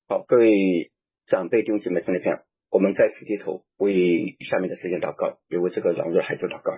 好，各位长辈弟兄姐妹兄弟朋友，我们再次低头为下面的时间祷告，也为这个软弱孩子祷告。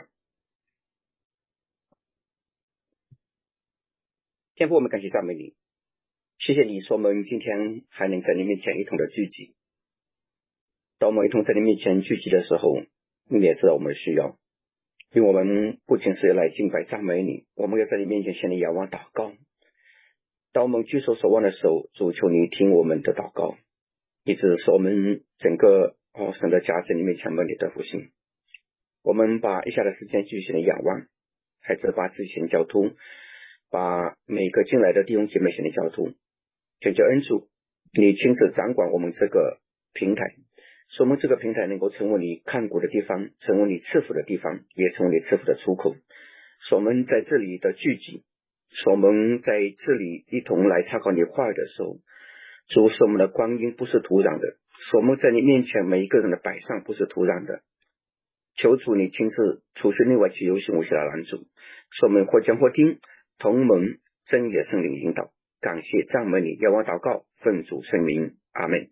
天父，我们感谢赞美你，谢谢你说我们今天还能在你面前一同的聚集。当我们一同在你面前聚集的时候，你也知道我们的需要，因为我们不仅是来敬拜赞美你，我们要在你面前向你仰望祷告。当我们举手守望的时候，主求你听我们的祷告，一直使我们整个神的家在你面前蒙你的复兴。我们把以下的时间继续的仰望，孩子把自己先交托，把每个进来的弟兄姐妹先的交托，恳求恩主你亲自掌管我们这个平台，使我们这个平台能够成为你看顾的地方，成为你赐福的地方，也成为你赐福的出口。使我们在这里的聚集，使我们在这里一同来参考你话语的时候，主使我们的光阴不是土壤的，使我们在你面前每一个人的摆上不是土壤的。求主你亲自除去内外其有形无形的拦阻，使我们或讲或听，同蒙真理的圣灵引导。感谢赞美你，仰望祷告，奉主圣名，阿们。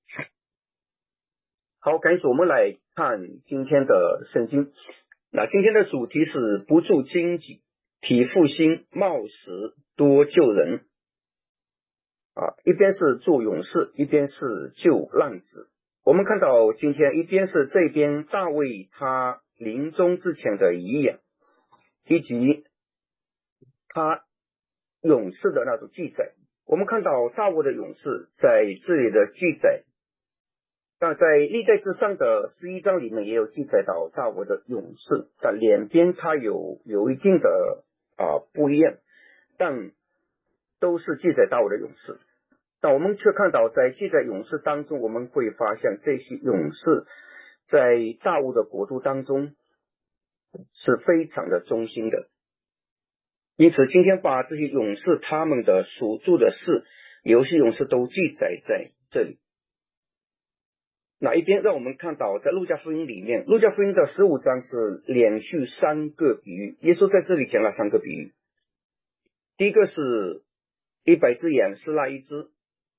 好，感谢我们来看今天的圣经。那今天的主题是不住荆棘，体复兴，冒死多救人。一边是做勇士，一边是救浪子。我们看到今天一边是这边大卫他临终之前的遗言，以及他勇士的那种记载。我们看到大卫的勇士在这里的记载，但在历代志上的11章里面也有记载到大卫的勇士，但两边他有一定的不一样，但都是记载大卫的勇士。但我们却看到在记载勇士当中，我们会发现这些勇士在大卫的国度当中是非常的忠心的。因此今天把这些勇士他们的所做的事，有些勇士都记载在这里。哪一边让我们看到在路加福音里面，路加福音的15章是连续3个比喻，耶稣在这里讲了3个比喻。第一个是100只羊失了一只，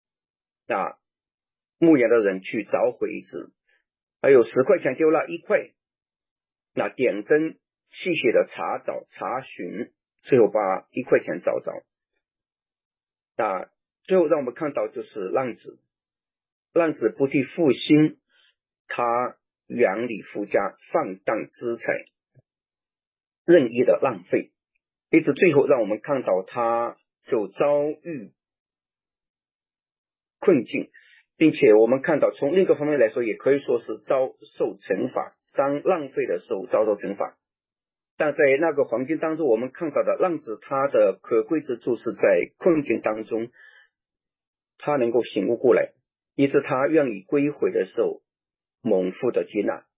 牧羊的人去找回一只，还有10块钱丢了1块，点灯细细的查找查询，最后把1块钱找着。最后让我们看到就是浪子不替父心，他远离夫家，放荡资财，任意的浪费，一直最后让我们看到他就遭遇困境，并且我们看到从另一个方面来说，也可以说是遭受惩罚，当浪费的时候遭受惩罚。但在那个环境当中，我们看到的浪子他的可贵之处是在困境当中他能够醒悟过来，以致他愿意归回的时候蒙父的接纳。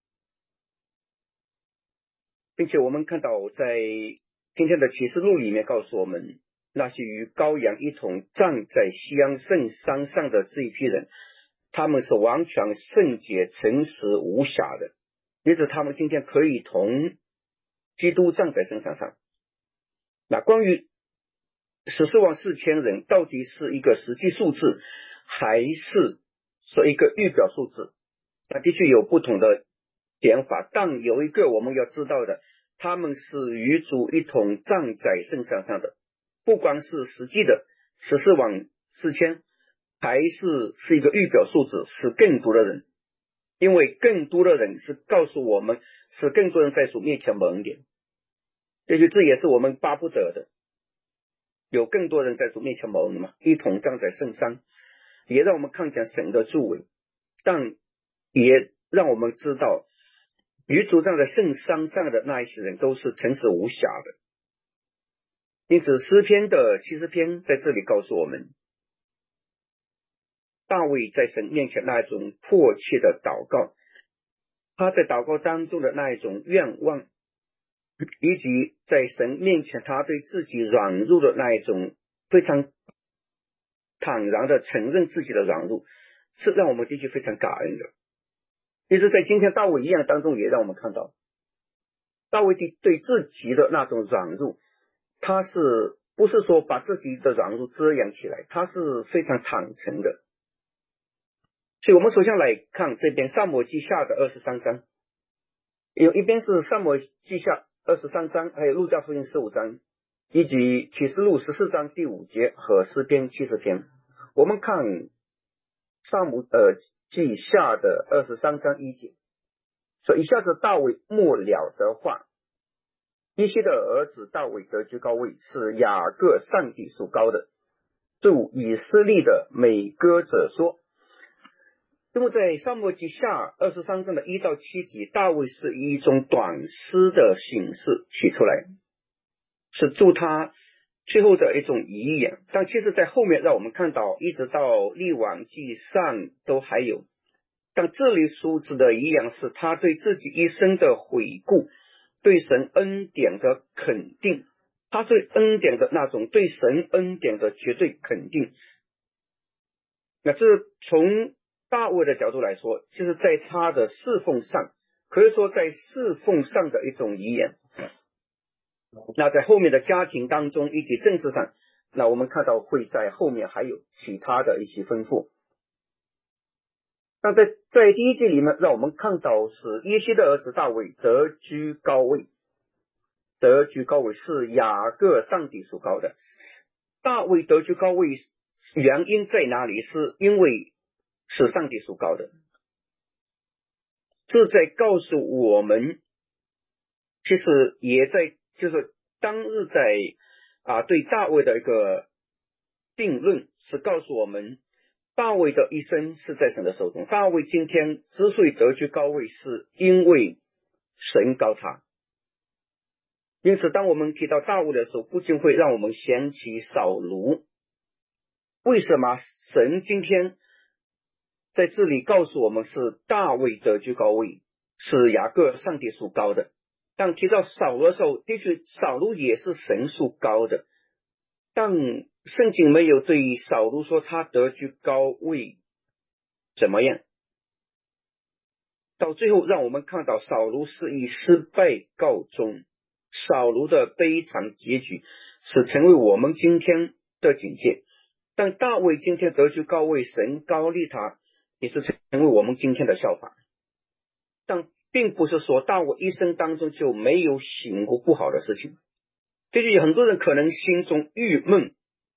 并且我们看到在今天的启示录里面告诉我们，那些与羔羊一同站在西安圣山上的这一批人，他们是完全圣洁诚实无瑕的，因此他们今天可以同基督站在圣山上。关于14万4千人到底是一个实际数字，还是说一个预表数字，的确有不同的点法，但有一个我们要知道的，他们是与主一同站在圣山上的，不光是实际的14万4千，还是一个预表数字，是更多的人，因为更多的人是告诉我们是更多人在主面前蒙脸，这也是我们巴不得的，有更多人在主面前蒙嘛，一同站在圣山，也让我们看见神的作为，但也让我们知道与主站在圣山上的那一些人都是诚实无瑕的。因此诗篇的70篇在这里告诉我们，大卫在神面前那一种迫切的祷告，他在祷告当中的那一种愿望，以及在神面前他对自己软弱的那一种非常坦然的承认自己的软弱，是让我们的确非常感恩的。其实在今天大卫一样当中也让我们看到，大卫对自己的那种软弱，他是不是说把自己的软弱遮掩起来，他是非常坦诚的， 所以我们首先来看这边撒母耳记下的23章，有一边是撒母耳记下23章，还有路加福音15章，以及启示录14章第5节和诗篇70篇。我们看撒母耳记下的23章1节，说以下是大卫末了的话，耶西的儿子大卫得居高位，是雅各上帝所高的，祝以色列的美歌者说。因为在撒母耳记下23章的1到7节，大卫是以一种短诗的形式写出来，是祝他最后的一种遗言。但其实在后面让我们看到，一直到列王记上都还有，但这里所指的遗言是他对自己一生的回顾，对神恩典的肯定，他对恩典的那种对神恩典的绝对肯定。那这从大卫的角度来说，就是在他的侍奉上，可以说在侍奉上的一种遗言。那在后面的家庭当中以及政治上，那我们看到会在后面还有其他的一些吩咐。那在第一节里面，让我们看到是耶西的儿子大卫得居高位，得居高位是雅各上帝所高的。大卫得居高位原因在哪里？是因为是上帝所高的。这在告诉我们，其实也在就是当日在对大卫的一个定论，是告诉我们大卫的一生是在神的手中。大卫今天之所以得居高位，是因为神高他。因此当我们提到大卫的时候，不禁会让我们想起扫罗。为什么神今天在这里告诉我们是大卫得居高位，是雅各上帝所高的？当提到扫罗的时候，的确扫罗也是神所高的，但圣经没有对扫罗说他得居高位怎么样。到最后让我们看到扫罗是以失败告终，扫罗的悲惨结局是成为我们今天的警戒。但大卫今天得居高位，神高立他，也是成为我们今天的效法。但并不是说大卫一生当中就没有行过不好的事情，就是有很多人可能心中郁闷。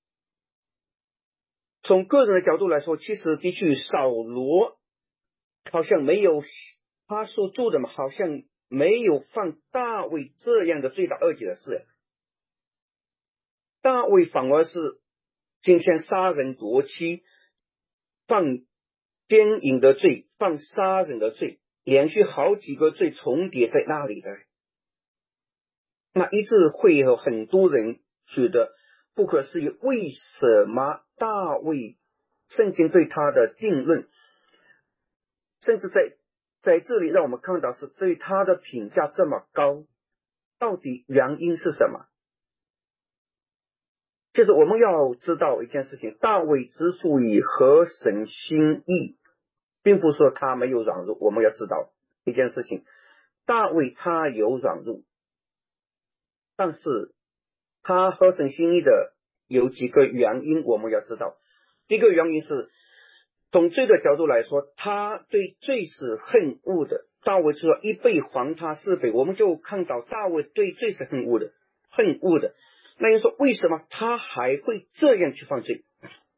从个人的角度来说，其实的确扫罗好像没有他所做的好像没有犯大卫这样的罪大恶极的事。大卫反而是今天杀人夺妻，犯奸淫的罪，犯杀人的罪，连续好几个罪重叠在那里的。那一直会有很多人觉得不可思议，为什么大卫圣经对他的定论，甚至在这里让我们看到是对他的评价这么高，到底原因是什么？就是我们要知道一件事情，大卫之所以合神心意，并不是说他没有软弱。我们要知道一件事情，大卫他有软弱，但是他合神心意的有几个原因我们要知道。第一个原因是从罪的角度来说，他对罪是恨恶的。大卫说1倍还他4倍，我们就看到大卫对罪是恨恶的。那人说为什么他还会这样去犯罪？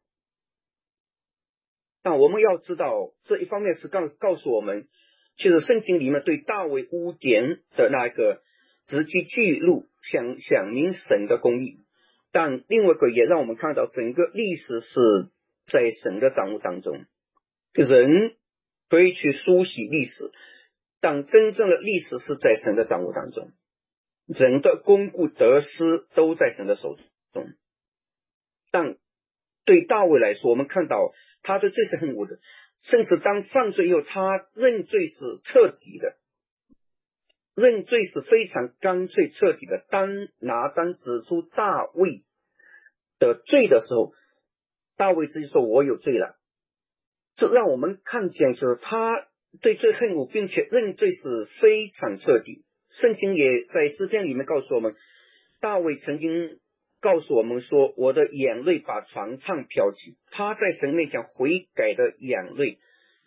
但我们要知道，这一方面是告诉我们，其实圣经里面对大卫污点的那个直接记录，想明神的公义。但另外一个也让我们看到，整个历史是在神的掌握当中。人可以去书写历史，但真正的历史是在神的掌握当中。人的功过得失都在神的手中。但对大卫来说，我们看到他对罪是恨恶的，甚至当犯罪以后，他认罪是彻底的，认罪是非常干脆彻底的。当拿单指出大卫的罪的时候，大卫自己说我有罪了。这让我们看见就是他对罪恨恶，并且认罪是非常彻底。圣经也在诗篇里面告诉我们，大卫曾经告诉我们说，我的眼泪把床榻漂起。他在神面前悔改的眼泪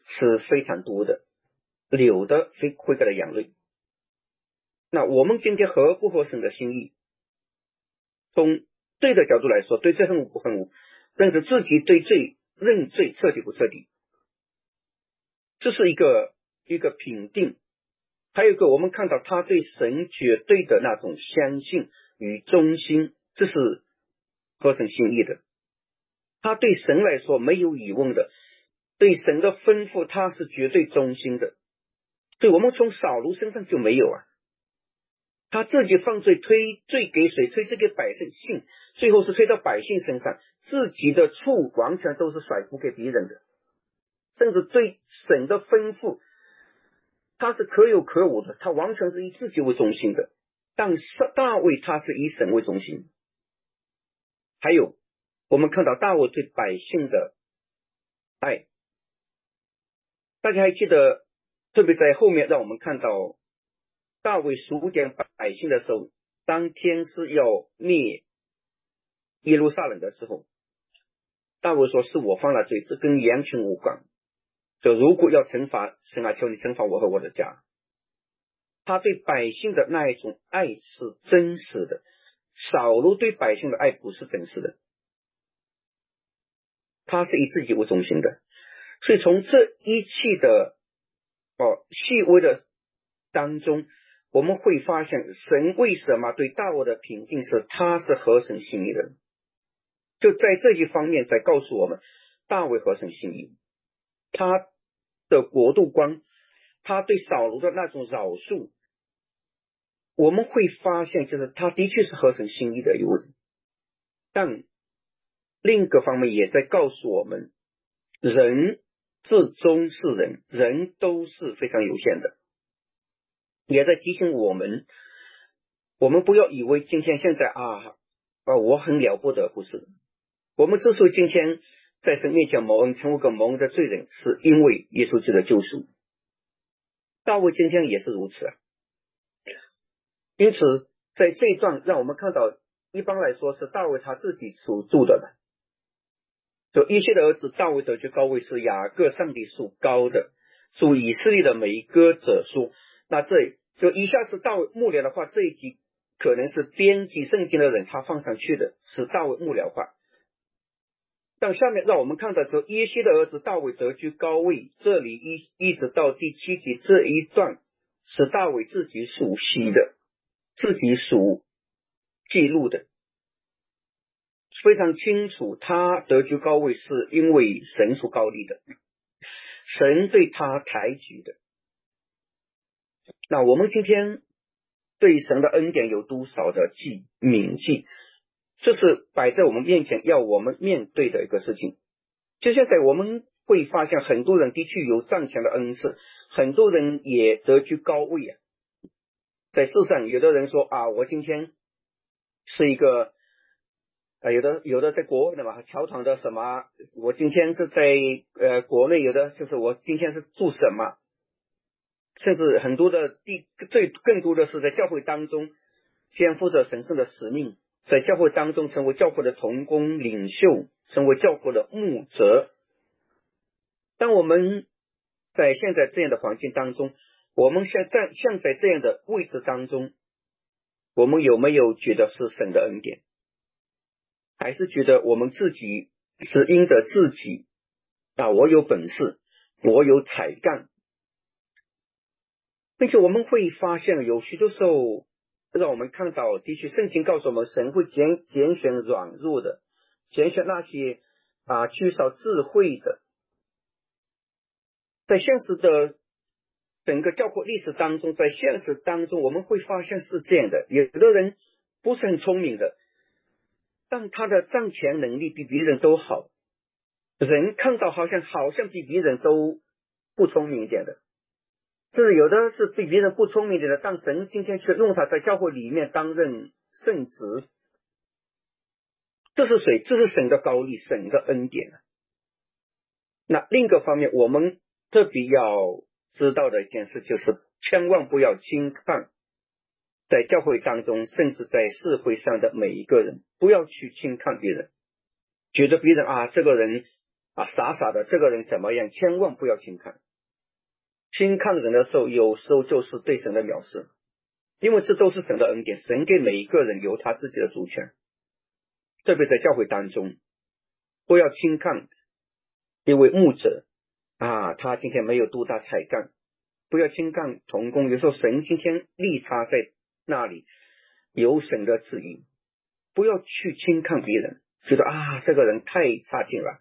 是非常多的，有的悔改的眼泪。那我们今天合不合神的心意？从罪的角度来说，对罪恨恶不恨恶，但是自己对罪认罪彻底不彻底，这是一个评定。还有一个，我们看到他对神绝对的那种相信与忠心，这是合神心意的。他对神来说没有疑问的，对神的吩咐他是绝对忠心的。所以我们从扫罗身上就没有啊，他自己犯罪推罪给谁？推罪给百姓，最后是推到百姓身上，自己的错完全都是甩锅给别人的，甚至对神的吩咐他是可有可无的，他完全是以自己为中心的。但是大卫他是以神为中心。还有我们看到大卫对百姓的爱，大家还记得，特别在后面让我们看到大卫数点百姓的时候，当天是要灭耶路撒冷的时候，大卫说是我犯了罪，这跟羊群无关，就如果要惩罚，神啊，求你惩罚我和我的家。他对百姓的那一种爱是真实的，扫罗对百姓的爱不是真实的，他是以自己为中心的。所以从这一切的细微的当中，我们会发现神为什么对大卫的评定是他是合神心意的，就在这一方面在告诉我们大卫合神心意。他的国度观，他对扫罗的那种饶恕，我们会发现就是他的确是合神心意的一位。但另一个方面也在告诉我们，人至终是人，人都是非常有限的，也在提醒我们不要以为今天现在我很了不得，不是。我们之所以今天在神面前蒙恩，成为个蒙恩的罪人，是因为耶稣基督的救赎。大卫今天也是如此啊。因此在这一段让我们看到，一般来说是大卫他自己所做的。就耶西的儿子大卫得居高位，是雅各上帝所高的，属以色列的每个者说。那这就以下是大卫幕僚的话，这一集可能是编辑圣经的人他放上去的，是大卫幕僚话。但下面让我们看到说耶西的儿子大卫得居高位，这里一直到第7节这一段是大卫自己属悉的，自己属记录的，非常清楚他得居高位是因为神所高立的，神对他抬举的。那我们今天对神的恩典有多少的铭记，这是摆在我们面前要我们面对的一个事情。就现在我们会发现很多人的确有战前的恩赐，很多人也得居高位啊。在世上有的人说我今天是一个有的在国外的嘛，侨团的什么，我今天是在国内，有的就是我今天是做什么，甚至很多的更多的是在教会当中肩负着神圣的使命，在教会当中成为教会的同工领袖，成为教会的牧者。当我们在现在这样的环境当中，我们像在这样的位置当中，我们有没有觉得是神的恩典，还是觉得我们自己是因着自己我有本事，我有才干？并且我们会发现有许多时候让我们看到，的确圣经告诉我们，神会拣选软弱的，拣选那些缺少智慧的。在现实的整个教会历史当中，在现实当中我们会发现是这样的，有的人不是很聪明的，但他的赚钱能力比别人都好，人看到好像比别人都不聪明一点的，甚至有的是比别人不聪明一点的，但神今天却用他在教会里面担任圣职。这是谁？这是神的高力，神的恩典。那另一个方面，我们特别要知道的一件事，就是千万不要轻看在教会当中，甚至在社会上的每一个人，不要去轻看别人，觉得别人这个人傻傻的这个人怎么样，千万不要轻看。轻看人的时候，有时候就是对神的藐视，因为这都是神的恩典，神给每一个人有他自己的主权。特别在教会当中，不要轻看一位牧者他今天没有多大才干，不要轻看同工，有时候神今天立他在那里，有神的旨意，不要去轻看别人，觉得这个人太差劲了。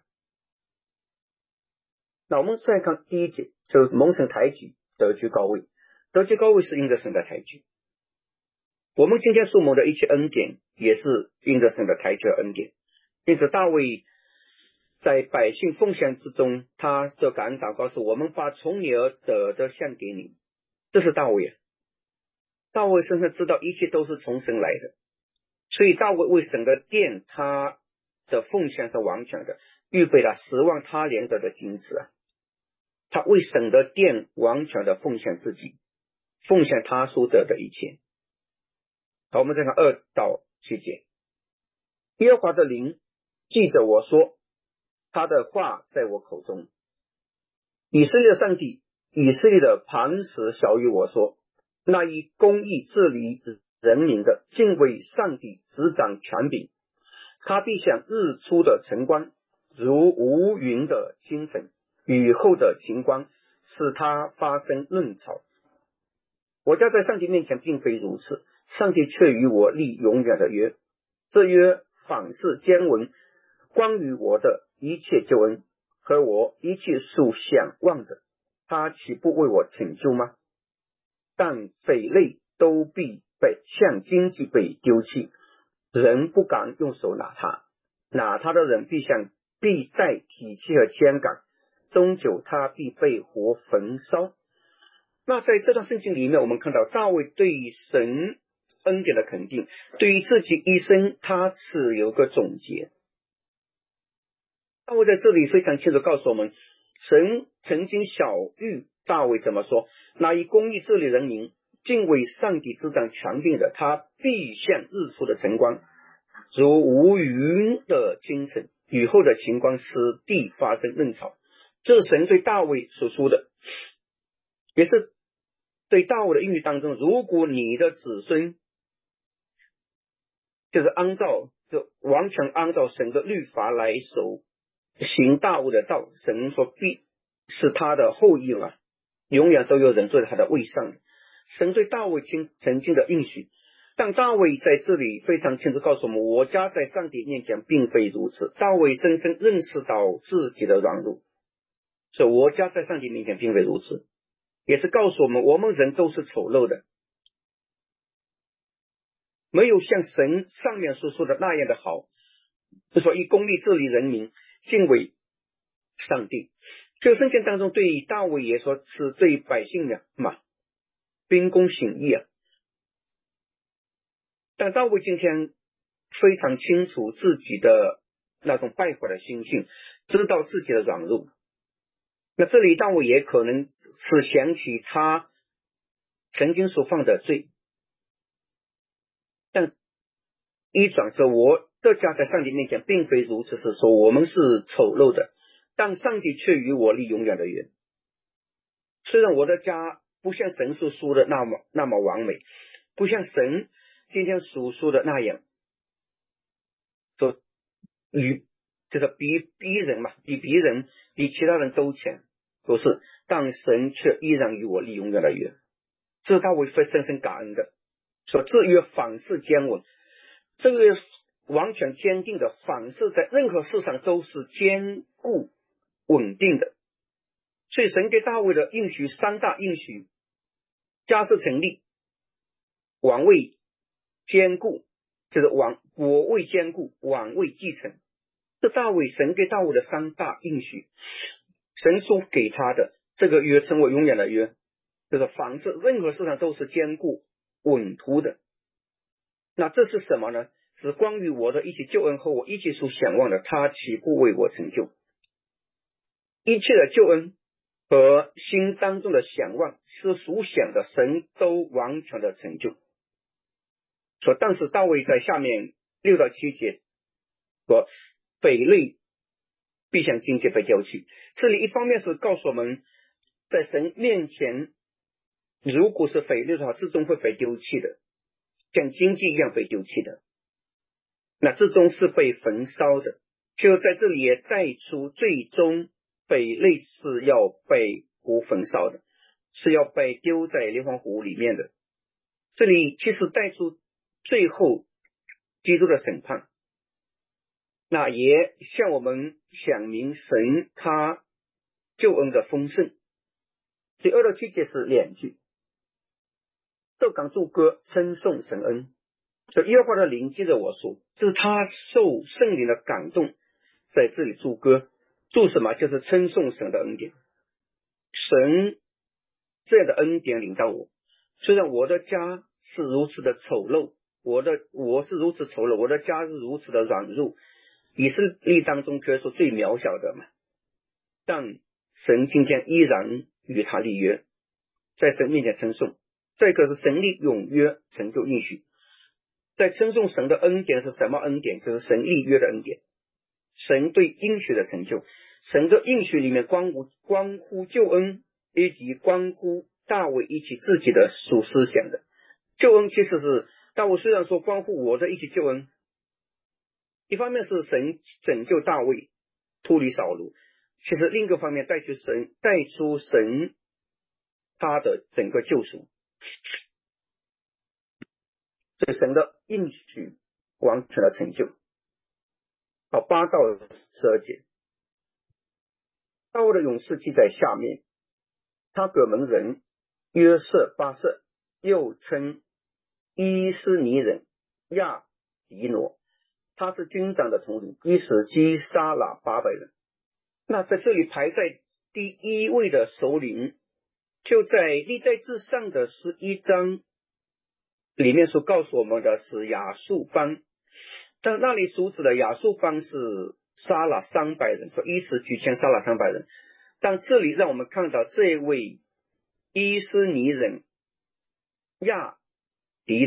那我们再看第一节，就是蒙神抬举，得居高位。得居高位是因着神的抬举，我们今天所蒙的一切恩典也是因着神的抬举恩典。因此大卫在百姓奉献之中，他的感恩祷告是，我们把从你而得的献给你。这是大卫大卫深深知道一切都是从神来的，所以大卫为神的殿，他的奉献是完全的，预备了10万他连得的金子他为神的殿完全的奉献自己，奉献他所得的一切。好，我们再看2到7节。耶和华的灵记着我说，他的话在我口中。以色列上帝，以色列的磐石小于我说，那以公义治理人民的，敬畏上帝，执掌权柄，他必像日出的晨光，如无云的清晨，雨后的晴光，使他发生嫩草。我家在上帝面前并非如此，上帝却与我立永远的约，这约仿是经文关于我的一切救恩和我一切所想望的，他岂不为我成就吗？但匪类都必像荆棘被丢弃，人不敢用手拿他，拿他的人必带体气和铅杆，终究他必被火焚烧。那在这段圣经里面，我们看到大卫对于神恩典的肯定，对于自己一生他是有个总结。大卫在这里非常清楚告诉我们，神曾经晓谕大卫怎么说，那以公义治理人民，敬畏上帝，执掌权柄的，他必像日出的晨光，如无云的清晨，雨后的晴光，使地发生嫩草。这是神对大卫所说的，也是对大卫的应许当中，如果你的子孙就是完全按照神的律法来守，行大卫的道，神说必是他的后裔永远都有人坐在他的位上。神对大卫曾经的应许，但大卫在这里非常清楚告诉我们，我家在上帝面前并非如此。大卫深深认识到自己的软弱，所以我家在上帝面前并非如此，也是告诉我们，我们人都是丑陋的，没有像神上面所说的那样的好，就说以公义治理人民，敬畏上帝。这个圣经当中对于大卫也说是对百姓秉公行义但大卫今天非常清楚自己的那种败坏的心性，知道自己的软弱。那这里大卫也可能是想起他曾经所犯的罪，但一转说，我的家在上帝面前并非如此，是说我们是丑陋的，但上帝却与我立永远的约。虽然我的家不像神所说的那么完美，不像神今天所说的那样，就是比别人比其他人都强，不是，但神却依然与我立永远的约，这是大卫会深深感恩的。说这约仿是坚稳，这个完全坚定的，仿是在任何事上都是坚固稳定的。所以神给大卫的应许3大应许，家室成立，王位坚固，就是国位坚固，王位继承，这神给大卫的3大应许，神所给他的这个约称为永远的约，就是凡是任何事上都是坚固稳妥的。那这是什么呢？是关于我的一切救恩和我一切所想望的，他岂不为我成就？一切的救恩和心当中的想望是所想的，神都完全的成就。但是大卫在下面6到7节说，匪类必向荆棘被丢弃。这里一方面是告诉我们，在神面前，如果是匪类的话，最终会被丢弃的，像荆棘一样被丢弃的。那最终是被焚烧的。就在这里也带出，最终匪类是要被焚烧的，是要被丢在硫磺湖里面的。这里其实带出最后基督的审判，那也向我们讲明神他救恩的丰盛。第2到7节是2句，奏感祝歌，称颂神恩。所以耶和华的灵接着我说，就是他受圣灵的感动，在这里祝歌，祝什么？就是称颂神的恩典。神这样的恩典领导我，虽然我的家是如此的丑陋，我是如此丑陋，我的家是如此的软弱，以色列当中可以说最渺小的嘛，但神今天依然与他立约，在神面前称颂。这个是神立永约，成就应许。在称颂神的恩典是什么恩典？就是神立约的恩典，神对应许的成就。神的应许里面关乎救恩，以及关乎大卫一起自己的属思想的救恩。其实是大卫虽然说关乎我的一起救恩，一方面是神拯救大卫脱离扫罗，其实另一个方面带出神他的整个救赎。所以神的应许完全的成就。好，8到12节，大卫的勇士记在下面。他葛门人约瑟巴瑟，又称伊斯尼人亚迪挪，他是军长的统领，一时击杀了800人。那在这里排在第1位的首领，就在历代志上的11章里面所告诉我们的是亚述邦，但那里所指的亚述邦是杀了300人，说一时举枪杀了300人。但这里让我们看到这位伊斯尼人亚迪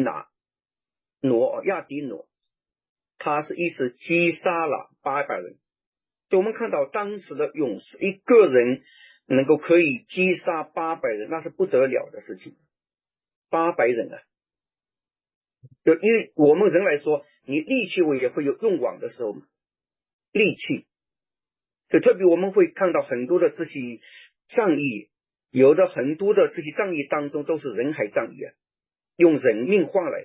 挪，他是一时击杀了800人。就我们看到当时的勇士一个人能够可以击杀800人，那是不得了的事情。800人啊，因为我们人来说，你力气也会有用完的时候嘛，力气。就特别我们会看到很多的这些战役，有的很多的这些战役当中都是人海战役啊，用人命换来的。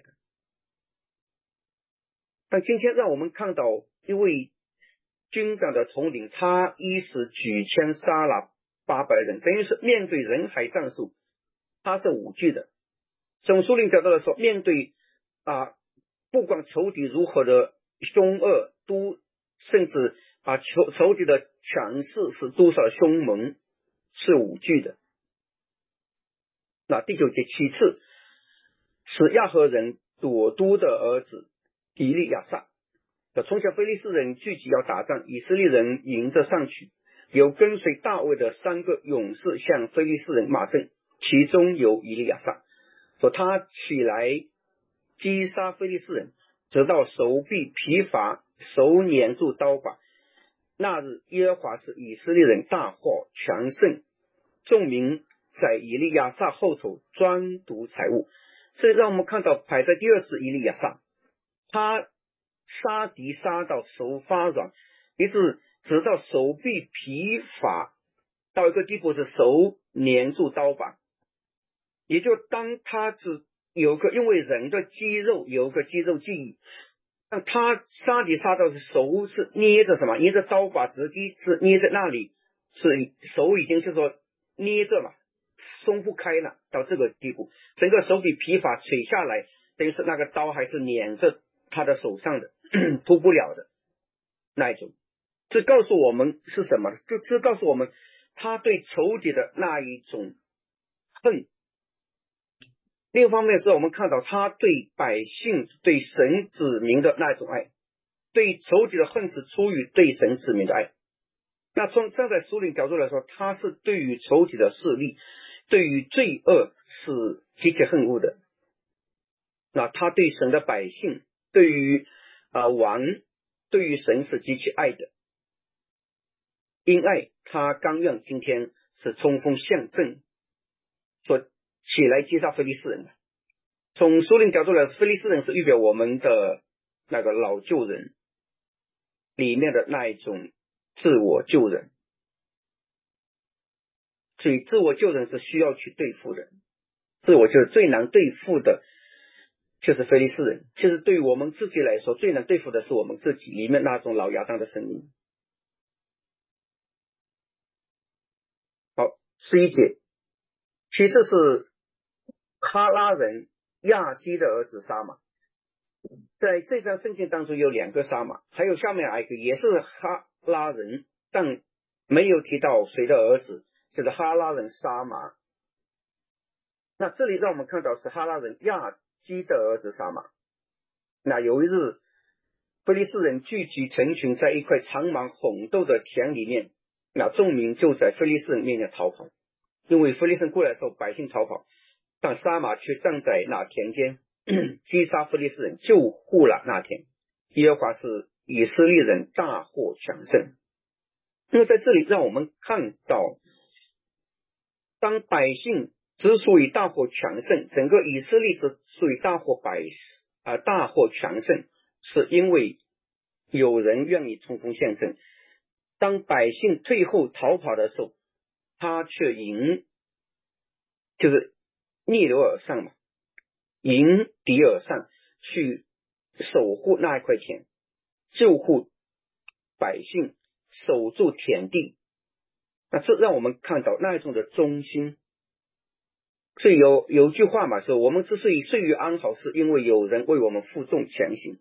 但今天让我们看到一位军长的统领，他一时举枪杀了800人，等于是面对人海战术，他是无惧的。从属灵角度来说，面对不管仇敌如何的凶恶，甚至仇敌的强势是多少凶猛，是无惧的。那第9节，其次是亚何人朵都的儿子以利亚撒。从小非利士人聚集要打仗，以色列人迎着上去，有跟随大卫的3个勇士向非利士人马阵，其中有以利亚撒，说他起来击杀非利士人，直到手臂疲乏，手捻住刀把。那日耶和华使以色列人大获全胜，众民在以利亚撒后头专夺财物。所以让我们看到排在第2是以利亚撒，他杀敌杀到手发软，直到手臂疲乏，到一个地步是手捻住刀把。也就当他是因为人的肌肉有个肌肉记忆，但他杀敌杀到是手是捏着什么？捏着刀把，直接是捏在那里，是手已经是说捏着嘛，松不开了，到这个地步，整个手臂疲乏垂下来，等于是那个刀还是捻着他的手上的，脱不了的那一种。这告诉我们是什么？这告诉我们他对仇敌的那一种恨。另一方面是我们看到他对百姓对神子民的那种爱，对仇敌的恨是出于对神子民的爱。那站在属灵角度来说，他是对于仇敌的势力，对于罪恶是极其恨恶的。那他对神的百姓，对于王，对于神是极其爱的。 因爱他甘愿今天是冲锋陷阵，说起来击杀非利士人的。从属灵角度来说，非利士人是预表我们的那个老旧人里面的那一种自我救人，所以自我救人是需要去对付的。自我救人最难对付的就是非利士人，其实对于我们自己来说，最难对付的是我们自己里面那种老亚当的声音。好，11节，其次是哈拉人亚基的儿子沙马。在这张圣经当中有2个沙马，还有下面还有一个也是哈拉人，但没有提到谁的儿子，就是哈拉人沙马。那这里让我们看到是哈拉人亚基的儿子沙马。那有一日，非利士人聚集成群在一块长满红豆的田里面，那众民就在非利士人面前逃跑。因为非利士人过来的时候，百姓逃跑，但沙马却站在那田间击杀非利士人，救护了那田。耶和华是以色列人大获全胜。那么在这里让我们看到，当百姓之所以大获全胜，整个以色列之所以大获全胜，是因为有人愿意冲锋陷阵。当百姓退后逃跑的时候，他却就是逆流而上嘛，迎敌而上，去守护那一块田，救护百姓，守住田地。那这让我们看到那一种的忠心。所以有句话嘛，说我们之所以岁月安好，是因为有人为我们负重前行。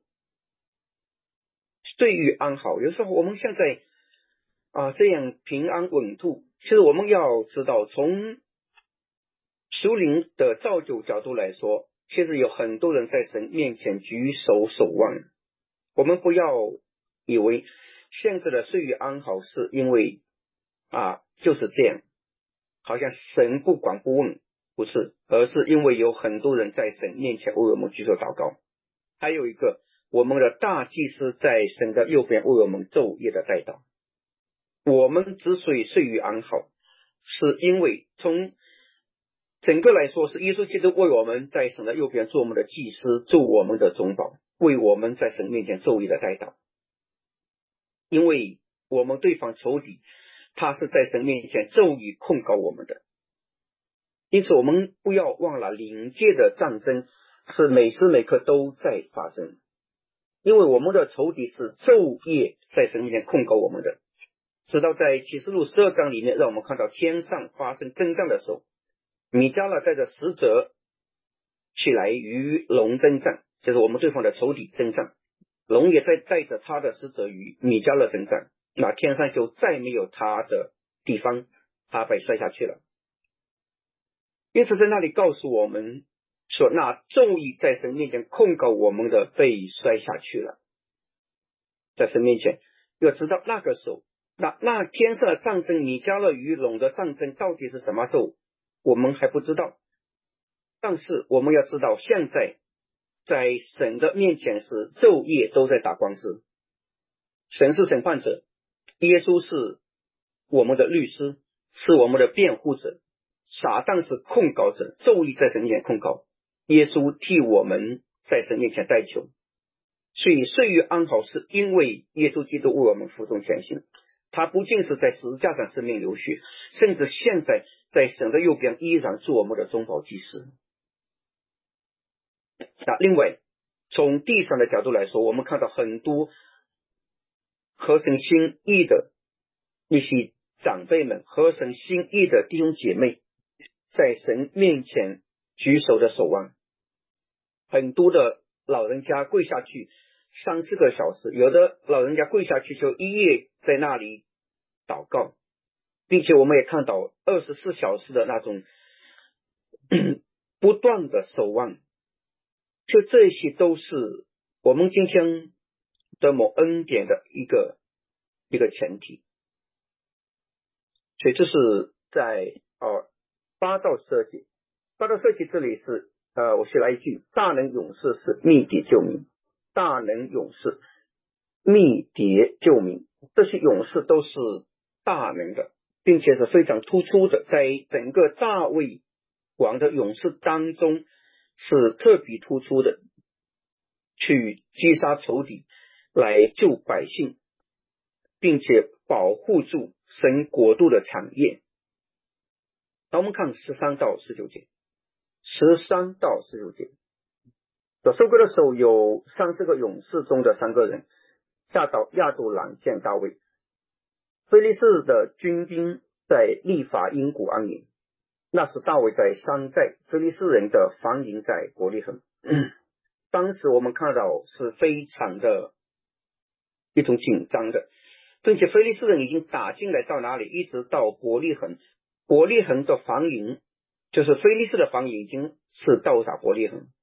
岁月安好，有时候我们现在这样平安稳固，其实我们要知道，从属灵的造就角度来说，其实有很多人在神面前举手守望。我们不要以为现在的岁月安好是因为就是这样，好像神不管不问，不是，而是因为有很多人在神面前为我们举手祷告。还有一个，我们的大祭司在神的右边为我们昼夜的代祷。我们之所以岁月安好，是因为从整个来说，是耶稣基督为我们在神的右边做我们的祭司，做我们的中保，为我们在神面前昼夜的代祷。因为我们对方仇敌，他是在神面前昼夜控告我们的。因此我们不要忘了，灵界的战争是每时每刻都在发生，因为我们的仇敌是昼夜在神面前控告我们的。直到在启示录12章里面，让我们看到天上发生征战的时候，米迦勒带着使者起来与龙征战，就是我们对方的仇敌征战，龙也在带着他的使者与米迦勒征战，那天上就再没有他的地方，他被摔下去了。因此在那里告诉我们说，那昼夜在神面前控告我们的被摔下去了。在神面前要知道，那个时候那天上的战争，米迦勒与龙的战争到底是什么时候，我们还不知道。但是我们要知道，现在在神的面前是昼夜都在打官司。神是审判者，耶稣是我们的律师，是我们的辩护者，撒旦是控告者，昼夜在神面前控告，耶稣替我们在神面前代求。所以岁月安好，是因为耶稣基督为我们负重前行。他不仅是在十字架上生命流血，甚至现在在神的右边依然做我们的中保祭司。另外从地上的角度来说，我们看到很多合神心意的一些长辈们，合神心意的弟兄姐妹，在神面前举手的守望。很多的老人家跪下去3-4个小时，有的老人家跪下去就一夜在那里祷告，并且我们也看到24小时的那种不断的守望。就这些都是我们今天的某恩典的一个前提。所以这是在8到12节。8到12节这里是我写了一句，大能勇士是密牒救民，大能勇士密牒救民。这些勇士都是大能的，并且是非常突出的，在整个大卫王的勇士当中是特别突出的，去击杀仇敌，来救百姓，并且保护住神国度的产业。那我们看13到19节，13到19节，收割的时候，有30个勇士中的3个人下到亚杜兰见大卫。非利士的军兵在利法因谷安营，那时大卫在山寨，非利士人的防营在伯利恒。当时我们看到是非常的一种紧张的，并且非利士人已经打进来到哪里，一直到伯利恒。伯利恒的防营，就是非利士的防营已经是到达伯利恒。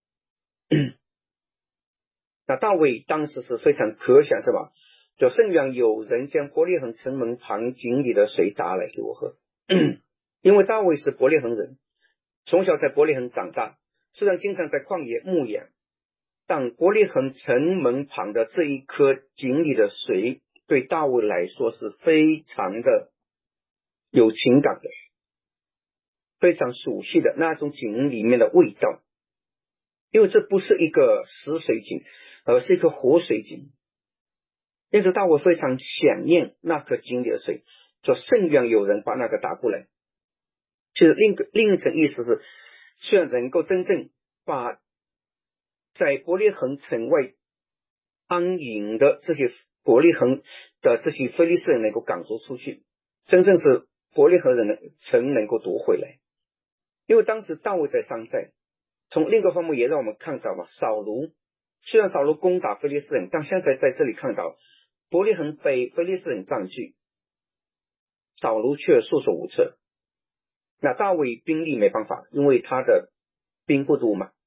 那大卫当时是非常可想，是吧？就甚远有人将伯利恒城门旁井里的水打来给我喝。因为大卫是伯利恒人，从小在伯利恒长大，虽然经常在旷野牧养，但伯利恒城门旁的这一颗井里的水对大卫来说是非常的有情感的，非常熟悉的那种井里面的味道。因为这不是一个死水井，而是一个活水井，因此大卫非常想念那颗井里的水，说甚愿有人把那个打过来。其实另一层意思是，虽然能够真正把在伯利恒城外安营的这些伯利恒的这些非利士人能够赶逐出去，真正是伯利恒人的城能够夺回来。因为当时大卫在山寨，从另一个方面也让我们看到嘛，扫罗虽然扫罗攻打非利士人，但现在在这里看到伯利恒被非利士人占据，扫罗却束手无策。那大卫兵力没办法，因为他的兵不多嘛，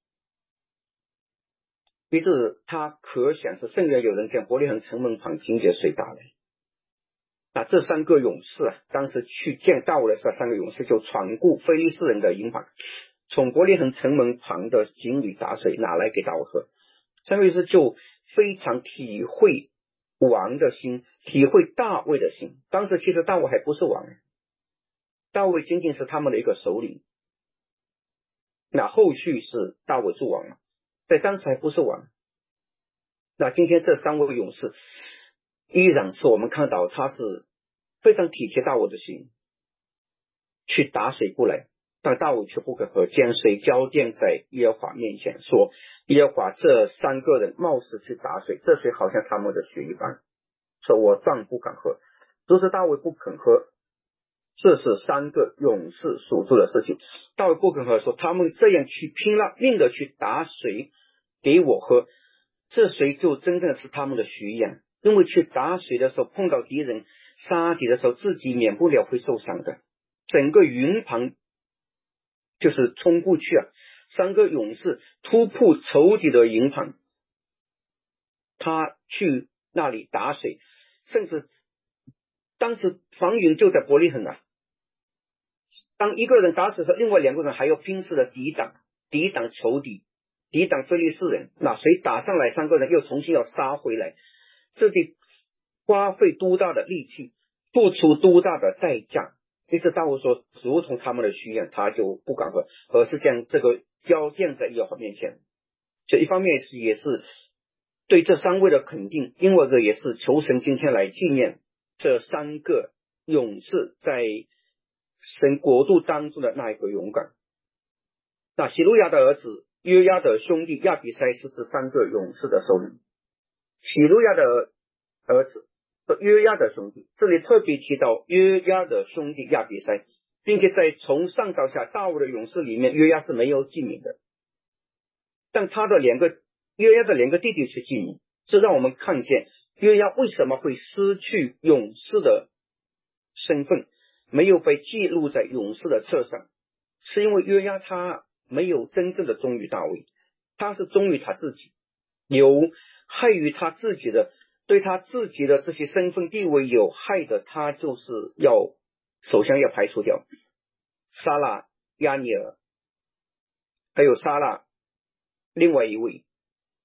于是他可想是甚愿有人将伯利恒城门旁井里的水打来。那这3个勇士当时去见大卫的时候，3个勇士就闯过非利士人的营盘，从伯利恒城门旁的井里打水拿来给大卫喝。3个勇士就非常体会王的心，体会大卫的心。当时其实大卫还不是王，大卫仅仅是他们的一个首领，那后续是大卫做王了，在当时还不是王。那今天这3位勇士依然是我们看到他是非常体贴大卫的心，去打水过来，但大卫却不肯喝，将水浇奠在耶和华面前，说耶和华这3个人冒死去打水，这水好像他们的血一般，说我断不敢喝。如是大卫不肯喝，这是3个勇士所做的事情。大卫不肯喝，说他们这样去拼了命的去打水给我喝，这水就真正是他们的血一样。因为去打水的时候碰到敌人杀敌的时候，自己免不了会受伤的。整个营盘就是冲过去3个勇士突破仇敌的营盘，他去那里打水，甚至当时防营就在伯利恒当一个人打水的时候，另外2个人还要拼死的抵挡仇敌，抵挡非利士人。那谁打上来，3个人又重新要杀回来，这得花费多大的力气，付出多大的代价。于是大卫说如同他们的需要，他就不敢喝，而是将这个交奠在耶和华面前。这一方面也是对这3位的肯定，另外一个也是求神今天来纪念这3个勇士在神国度当中的那一个勇敢。那希路亚的儿子约押的兄弟亚比筛是这3个勇士的首领。希路亚的儿子约押的兄弟，这里特别提到约押的兄弟亚比筛，并且在从上到下大卫的勇士里面，约押是没有记名的，但他的约押的2个弟弟却记名。这让我们看见约押为什么会失去勇士的身份，没有被记录在勇士的册上，是因为约押他没有真正的忠于大卫，他是忠于他自己，有害于他自己的，对他自己的这些身份地位有害的，他就是首先要排除掉。撒拉、亚尼尔，还有撒拉另外一位，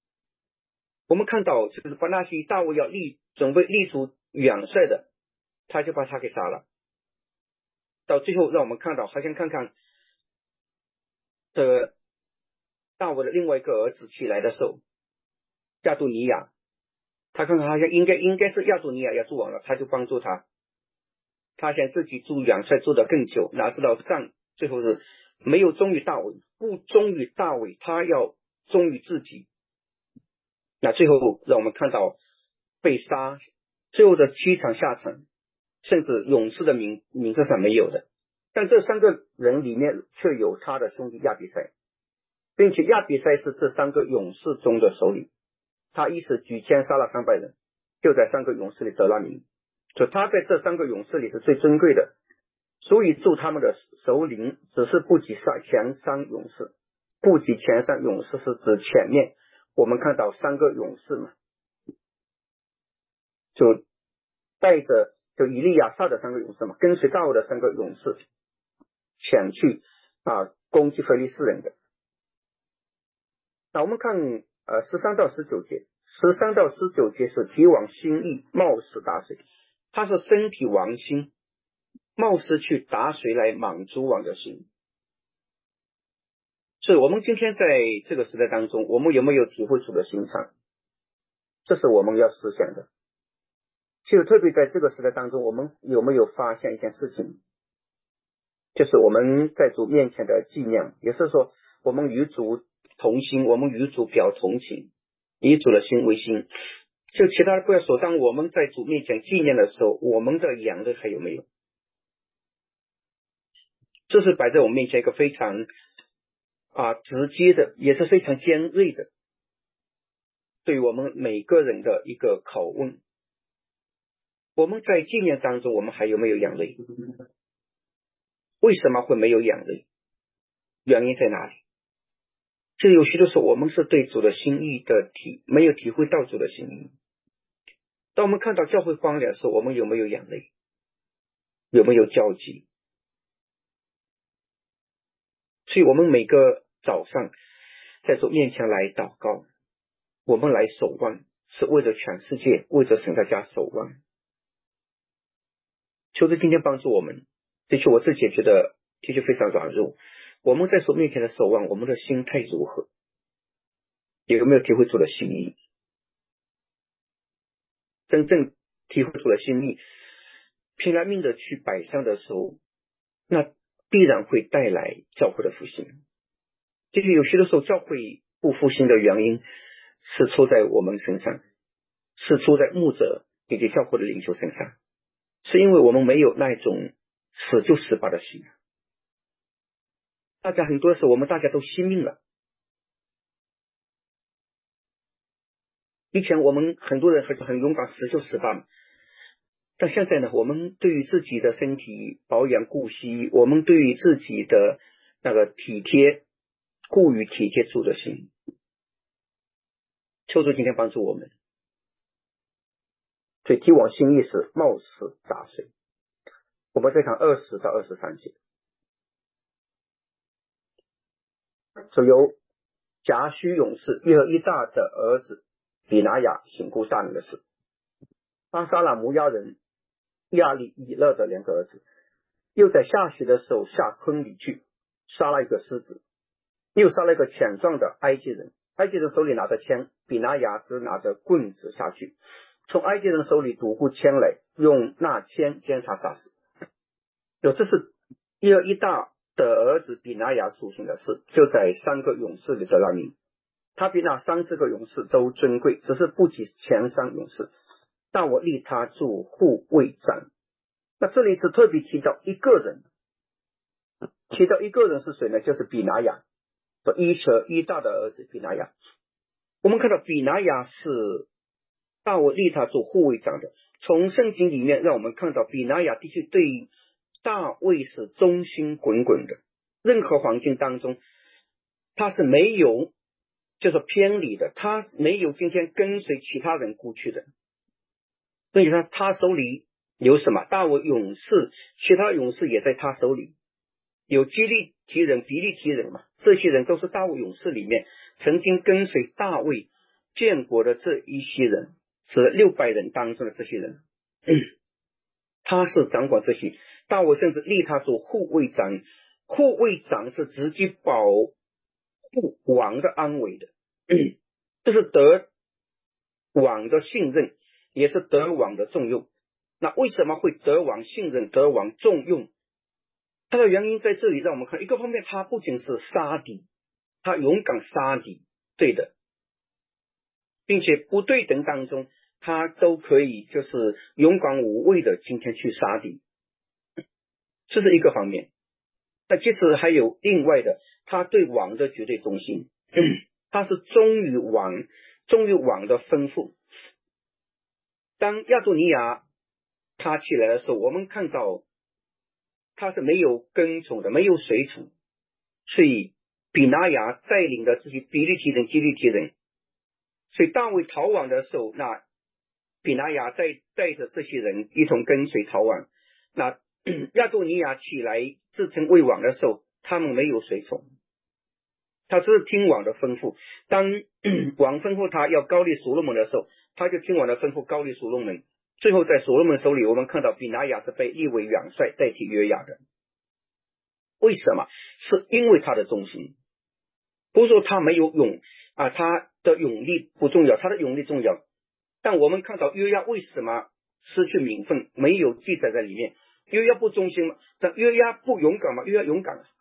我们看到就是把那些大卫要准备立出元帅的， 他就把他给杀了。到最后让我们看到，好像看看的大卫的另外一个儿子起来的时候，亚杜尼亚，他看看好像应该是亚杜尼亚要做王了，他就帮助他。他想自己做元帅做得更久，哪知道战最后是没有忠于大卫，不忠于大卫，他要忠于自己。那最后让我们看到被杀，最后的7场下场，甚至勇士的名字上没有的。但这3个人里面却有他的兄弟亚比塞，并且亚比塞是这3个勇士中的首领，他一时举枪杀了300人，就在3个勇士里得了名，所以他在这3个勇士里是最尊贵的。所以做他们的首领只是部级前3勇士，部级前3勇士是指前面我们看到3个勇士嘛，就带着就以利亚撒的3个勇士嘛，跟随大卫的3个勇士前去攻击非利士人的。那我们看13到19节，13到19节是提王心意冒死打水，他是身体王心，冒失去打水来满足王的心。所以我们今天在这个时代当中，我们有没有体会主的心肠？这是我们要思想的。就特别在这个时代当中，我们有没有发现一件事情，就是我们在主面前的纪念，也是说我们与主同心，我们与主表同情，以主的心为心。就其他的不要说，当我们在主面前纪念的时候，我们的眼泪还有没有？这是摆在我们面前一个非常直接的，也是非常尖锐的，对我们每个人的一个拷问。我们在纪念当中，我们还有没有眼泪？为什么会没有眼泪？原因在哪里？这有许多时候我们是对主的心意的没有体会到主的心意。当我们看到教会荒凉的时候，我们有没有眼泪？有没有焦急？所以我们每个早上在主面前来祷告，我们来守望，是为了全世界，为着神的家守望。求主今天帮助我们，的确我自己也觉得的确非常软弱。我们在主面前的守望，我们的心态如何？有没有体会主的心意？真正体会主的心意，拼了命的去摆上的时候，那必然会带来教会的复兴。就是有些的时候教会不复兴的原因是出在我们身上，是出在牧者以及教会的领袖身上，是因为我们没有那种死就死吧的心。大家很多时候我们大家都惜命了，以前我们很多人很勇敢，死就死吧嘛。但现在呢，我们对于自己的身体保养顾惜，我们对于自己的那个体贴，过于体贴主的心。求主今天帮助我们。所以提往心意是冒死打水。我们再看20到23节，就由夹须勇士约和一大的儿子比拿雅行过大能的事。他杀了摩押人亚利以勒的2个儿子，又在下雪的时候下坑里去，杀了一个狮子，又杀了一个强壮的埃及人。埃及人手里拿着枪，比拿雅只拿着棍子下去，从埃及人手里夺过枪来，用那枪将他杀死。这是约和一大的儿子比拿雅所行的事，就在3个勇士里得了名。他比那30个勇士都尊贵，只是不及前3勇士，但我立他做护卫长。那这里是特别提到一个人，提到一个人是谁呢？就是比拿雅，约和一大的儿子比拿雅。我们看到比拿雅是大卫立他做护卫长的，从圣经里面让我们看到比拿雅的确对大卫是忠心滚滚的，任何环境当中他是没有就是偏离的，他没有今天跟随其他人过去的。所以他手里有什么？大卫勇士，其他勇士也在他手里，有基利提人、比利提人嘛，这些人都是大卫勇士里面曾经跟随大卫建国的这一些人，是600人当中的这些人。 他是掌管这些。大卫甚至立他做护卫长，护卫长是直接保护王的安危的，这是得王的信任，也是得王的重用。那为什么会得王信任、得王重用？它的原因在这里，让我们看一个方面，他不仅是杀敌，他勇敢杀敌，对的，并且不对等当中，他都可以就是勇敢无畏的今天去杀敌，这是一个方面。那其实还有另外的，他对王的绝对忠心，他是忠于王的吩咐。当亚多尼亚他起来的时候，我们看到他是没有跟从的，没有随从，所以比拿雅带领的这些比利提人、基利提人，所以大卫逃亡的时候，那比拿雅带着这些人一同跟随逃亡。那亚多尼亚起来自称为王的时候，他们没有随从，他是听王的吩咐。当王吩咐他要膏立所罗门的时候，他就听王的吩咐膏立所罗门。最后在所罗门手里，我们看到比拿雅是被立为元帅，代替约雅的。为什么？是因为他的忠心，不是说他没有勇啊，他的勇力不重要，他的勇力重要。但我们看到约押为什么失去名分，没有记载在里面。约押不忠心吗？但约押不勇敢吗？约押勇敢啊。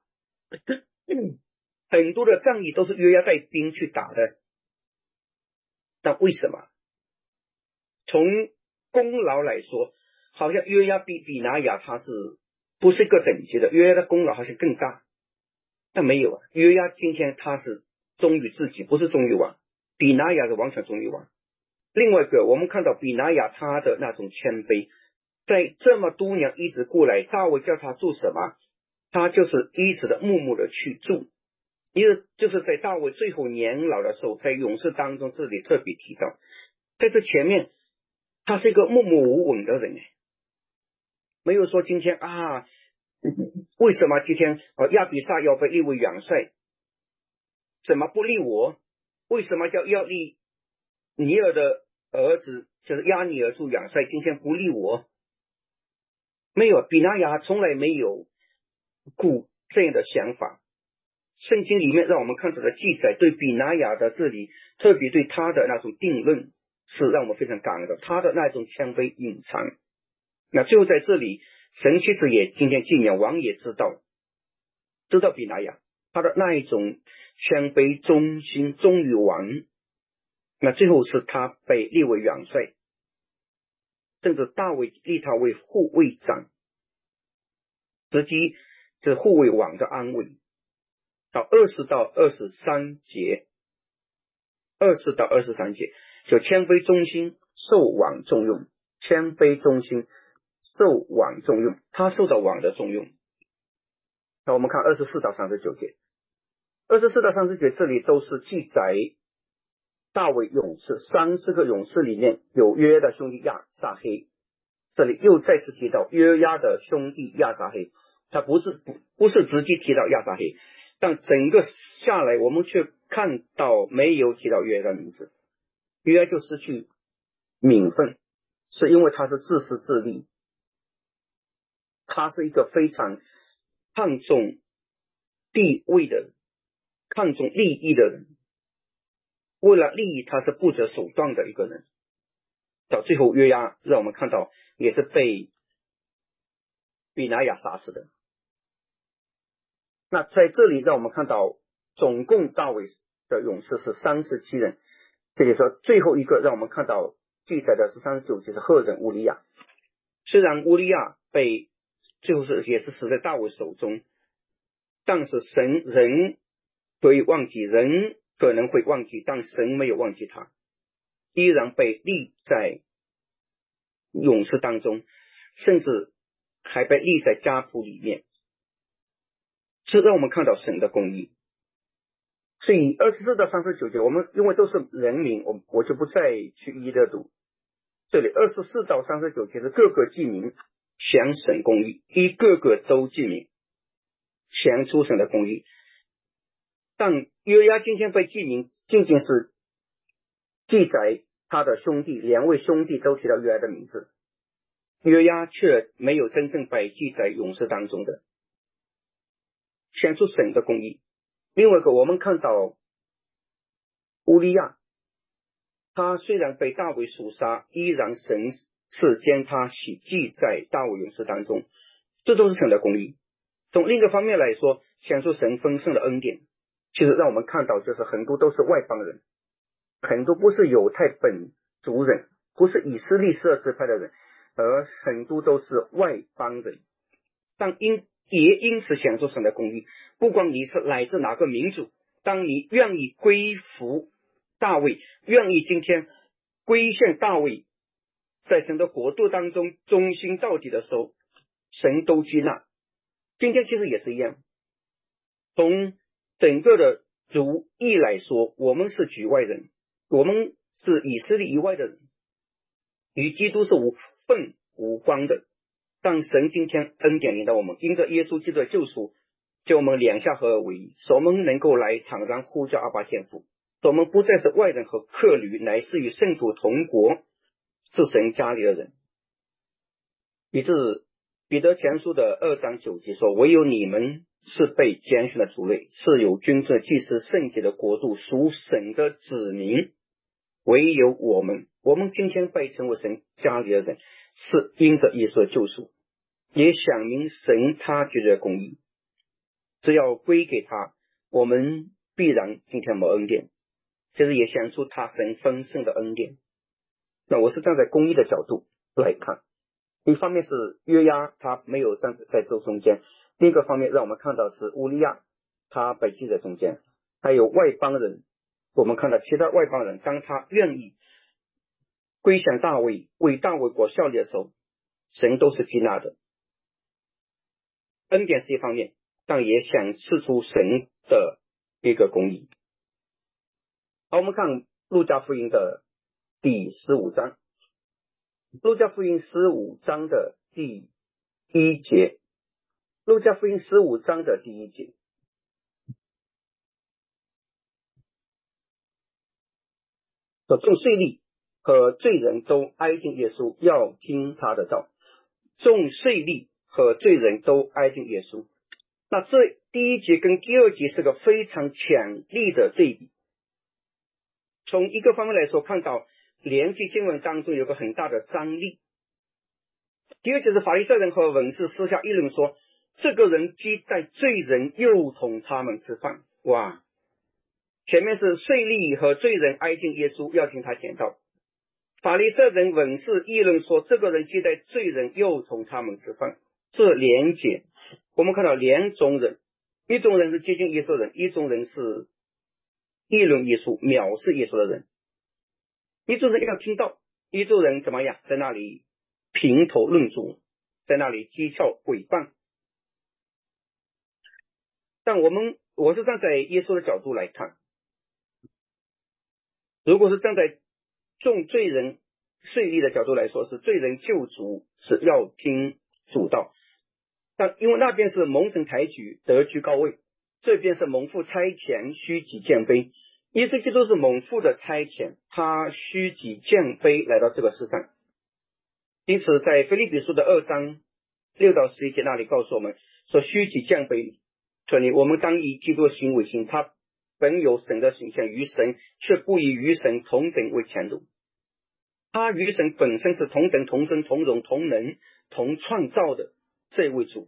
很多的战役都是约押带兵去打的，但为什么？从功劳来说，好像约押比比拿雅他是不是一个等级的，约押的功劳好像更大。但没有啊，约押今天他是忠于自己，不是忠于王。比拿雅是完全忠于王。另外一个，我们看到比拿雅他的那种谦卑，在这么多年一直过来，大卫叫他做什么，他就是一直的默默的去做。因为就是在大卫最后年老的时候，在勇士当中这里特别提到，在这前面他是一个默默无闻的人，没有说今天啊，为什么今天亚比煞要被立为元帅，怎么不立我？为什么要立尼尔的儿子就是亚尼尔做元帅，今天不立我？没有，比拿雅从来没有顾这样的想法。圣经里面让我们看到的记载，对比拿雅的这里，特别对他的那种定论，是让我们非常感恩的。他的那种谦卑隐藏，那最后在这里，神其实也今天纪念，王也知道比拿雅他的那一种谦卑、忠心、忠于王。那最后是他被立为元帅，甚至大卫立他为护卫长，直击这护卫王的安危。到20到23节，20到23节，就谦卑忠心，受王重用。谦卑忠心，受王重用，他受到王的重用。那我们看24到39节，24到30节这里都是记载大卫勇士，30个勇士里面有约押的兄弟亚撒黑，这里又再次提到约押的兄弟亚撒黑，他不是直接提到亚撒黑，但整个下来我们却看到没有提到约押的名字。约押就失去名分，是因为他是自私自利，他是一个非常看重地位的人，看重利益的人，为了利益他是不择手段的一个人。到最后约押让我们看到也是被比拿雅杀死的。那在这里让我们看到总共大卫的勇士是37人，这里说最后一个让我们看到记载的是39节是赫人乌利亚。虽然乌利亚被最后也是死在大卫手中，但是人可以忘记，人可能会忘记，但神没有忘记他，依然被立在勇士当中，甚至还被立在家谱里面，是让我们看到神的公义。所以24到39节我们因为都是人名，我就不再去一一的读。这里24到39节是各个记名显神公义，一个个都记名显出神的公义。但约押今天被记名仅仅是记载他的兄弟，2位兄弟都提到约押的名字， 约押却没有真正摆记在勇士当中的，显出神的公义。另外一个，我们看到乌利亚，他虽然被大卫所杀，依然神是将他写记在大卫勇士当中，这都是神的公义。从另一个方面来说，显出神丰盛的恩典，其实让我们看到就是很多都是外邦人，很多不是犹太本族人，不是以色列12支派的人，而很多都是外邦人，但也因此显出神的公义。不管你是来自哪个民族，当你愿意归服大卫，愿意今天归向大卫，在神的国度当中忠心到底的时候，神都接纳。今天其实也是一样，从整个的族裔来说，我们是局外人，我们是以色列以外的人，与基督是无分无关的。但神今天恩典领导我们，因着耶稣基督的救赎，叫我们两下合而为一，使我们能够来坦然呼叫阿爸天父，使我们不再是外人和客旅，乃是与圣徒同国，是神家里的人。以致彼得前书的2章9节说，唯有你们是被拣选的族类，是有君尊祭司圣洁的国度，属神的子民。唯有我们今天被称为神家里的人，是因着耶稣的救赎，也想明神他觉得公义，只要归给他，我们必然今天没恩典。其实也显出他神丰盛的恩典。那我是站在公义的角度来看，一方面是约押他没有站在这中间，另一个方面让我们看到是乌利亚他被记在中间，还有外邦人，我们看到其他外邦人当他愿意归向大卫，为大卫国效力的时候，神都是接纳的。恩典是一方面，但也显示出神的一个公义。好，我们看路加福音的第15章，路加福音15章的第1节，路加福音15章的第1节，说众税吏和罪人都挨近耶稣，要听他的道。众税吏和罪人都挨近耶稣，那这第1节跟第2节是个非常强力的对比。从一个方面来说，看到连续经文当中有个很大的张力。第2节是法利赛人和文士私下议论说，这个人接待罪人，又同他们吃饭。哇，前面是税吏和罪人挨近耶稣，要听他讲道。法利赛人文士议论说，这个人接待罪人，又同他们吃饭。这连结，我们看到两种人，一种人是接近耶稣的人，一种人是议论耶稣、藐视耶稣的人。一种人要听到，一种人怎么样，在那里评头论足，在那里讥诮诽谤。但我是站在耶稣的角度来看，如果是站在众罪人税吏的角度来说，是罪人救主，是要听主道。但因为那边是蒙神抬举，得居高位，这边是蒙父差遣，虚己降卑。耶稣基督是蒙父的差遣，他虚己降卑来到这个世上。因此在腓立比书的2章6到11节那里告诉我们说，虚己降卑，所以我们当以基督的行为行，他本有神的形象，与神却不以与神同等为强夺。他与神本身是同等、同尊、同荣、同能、同创造的这位主，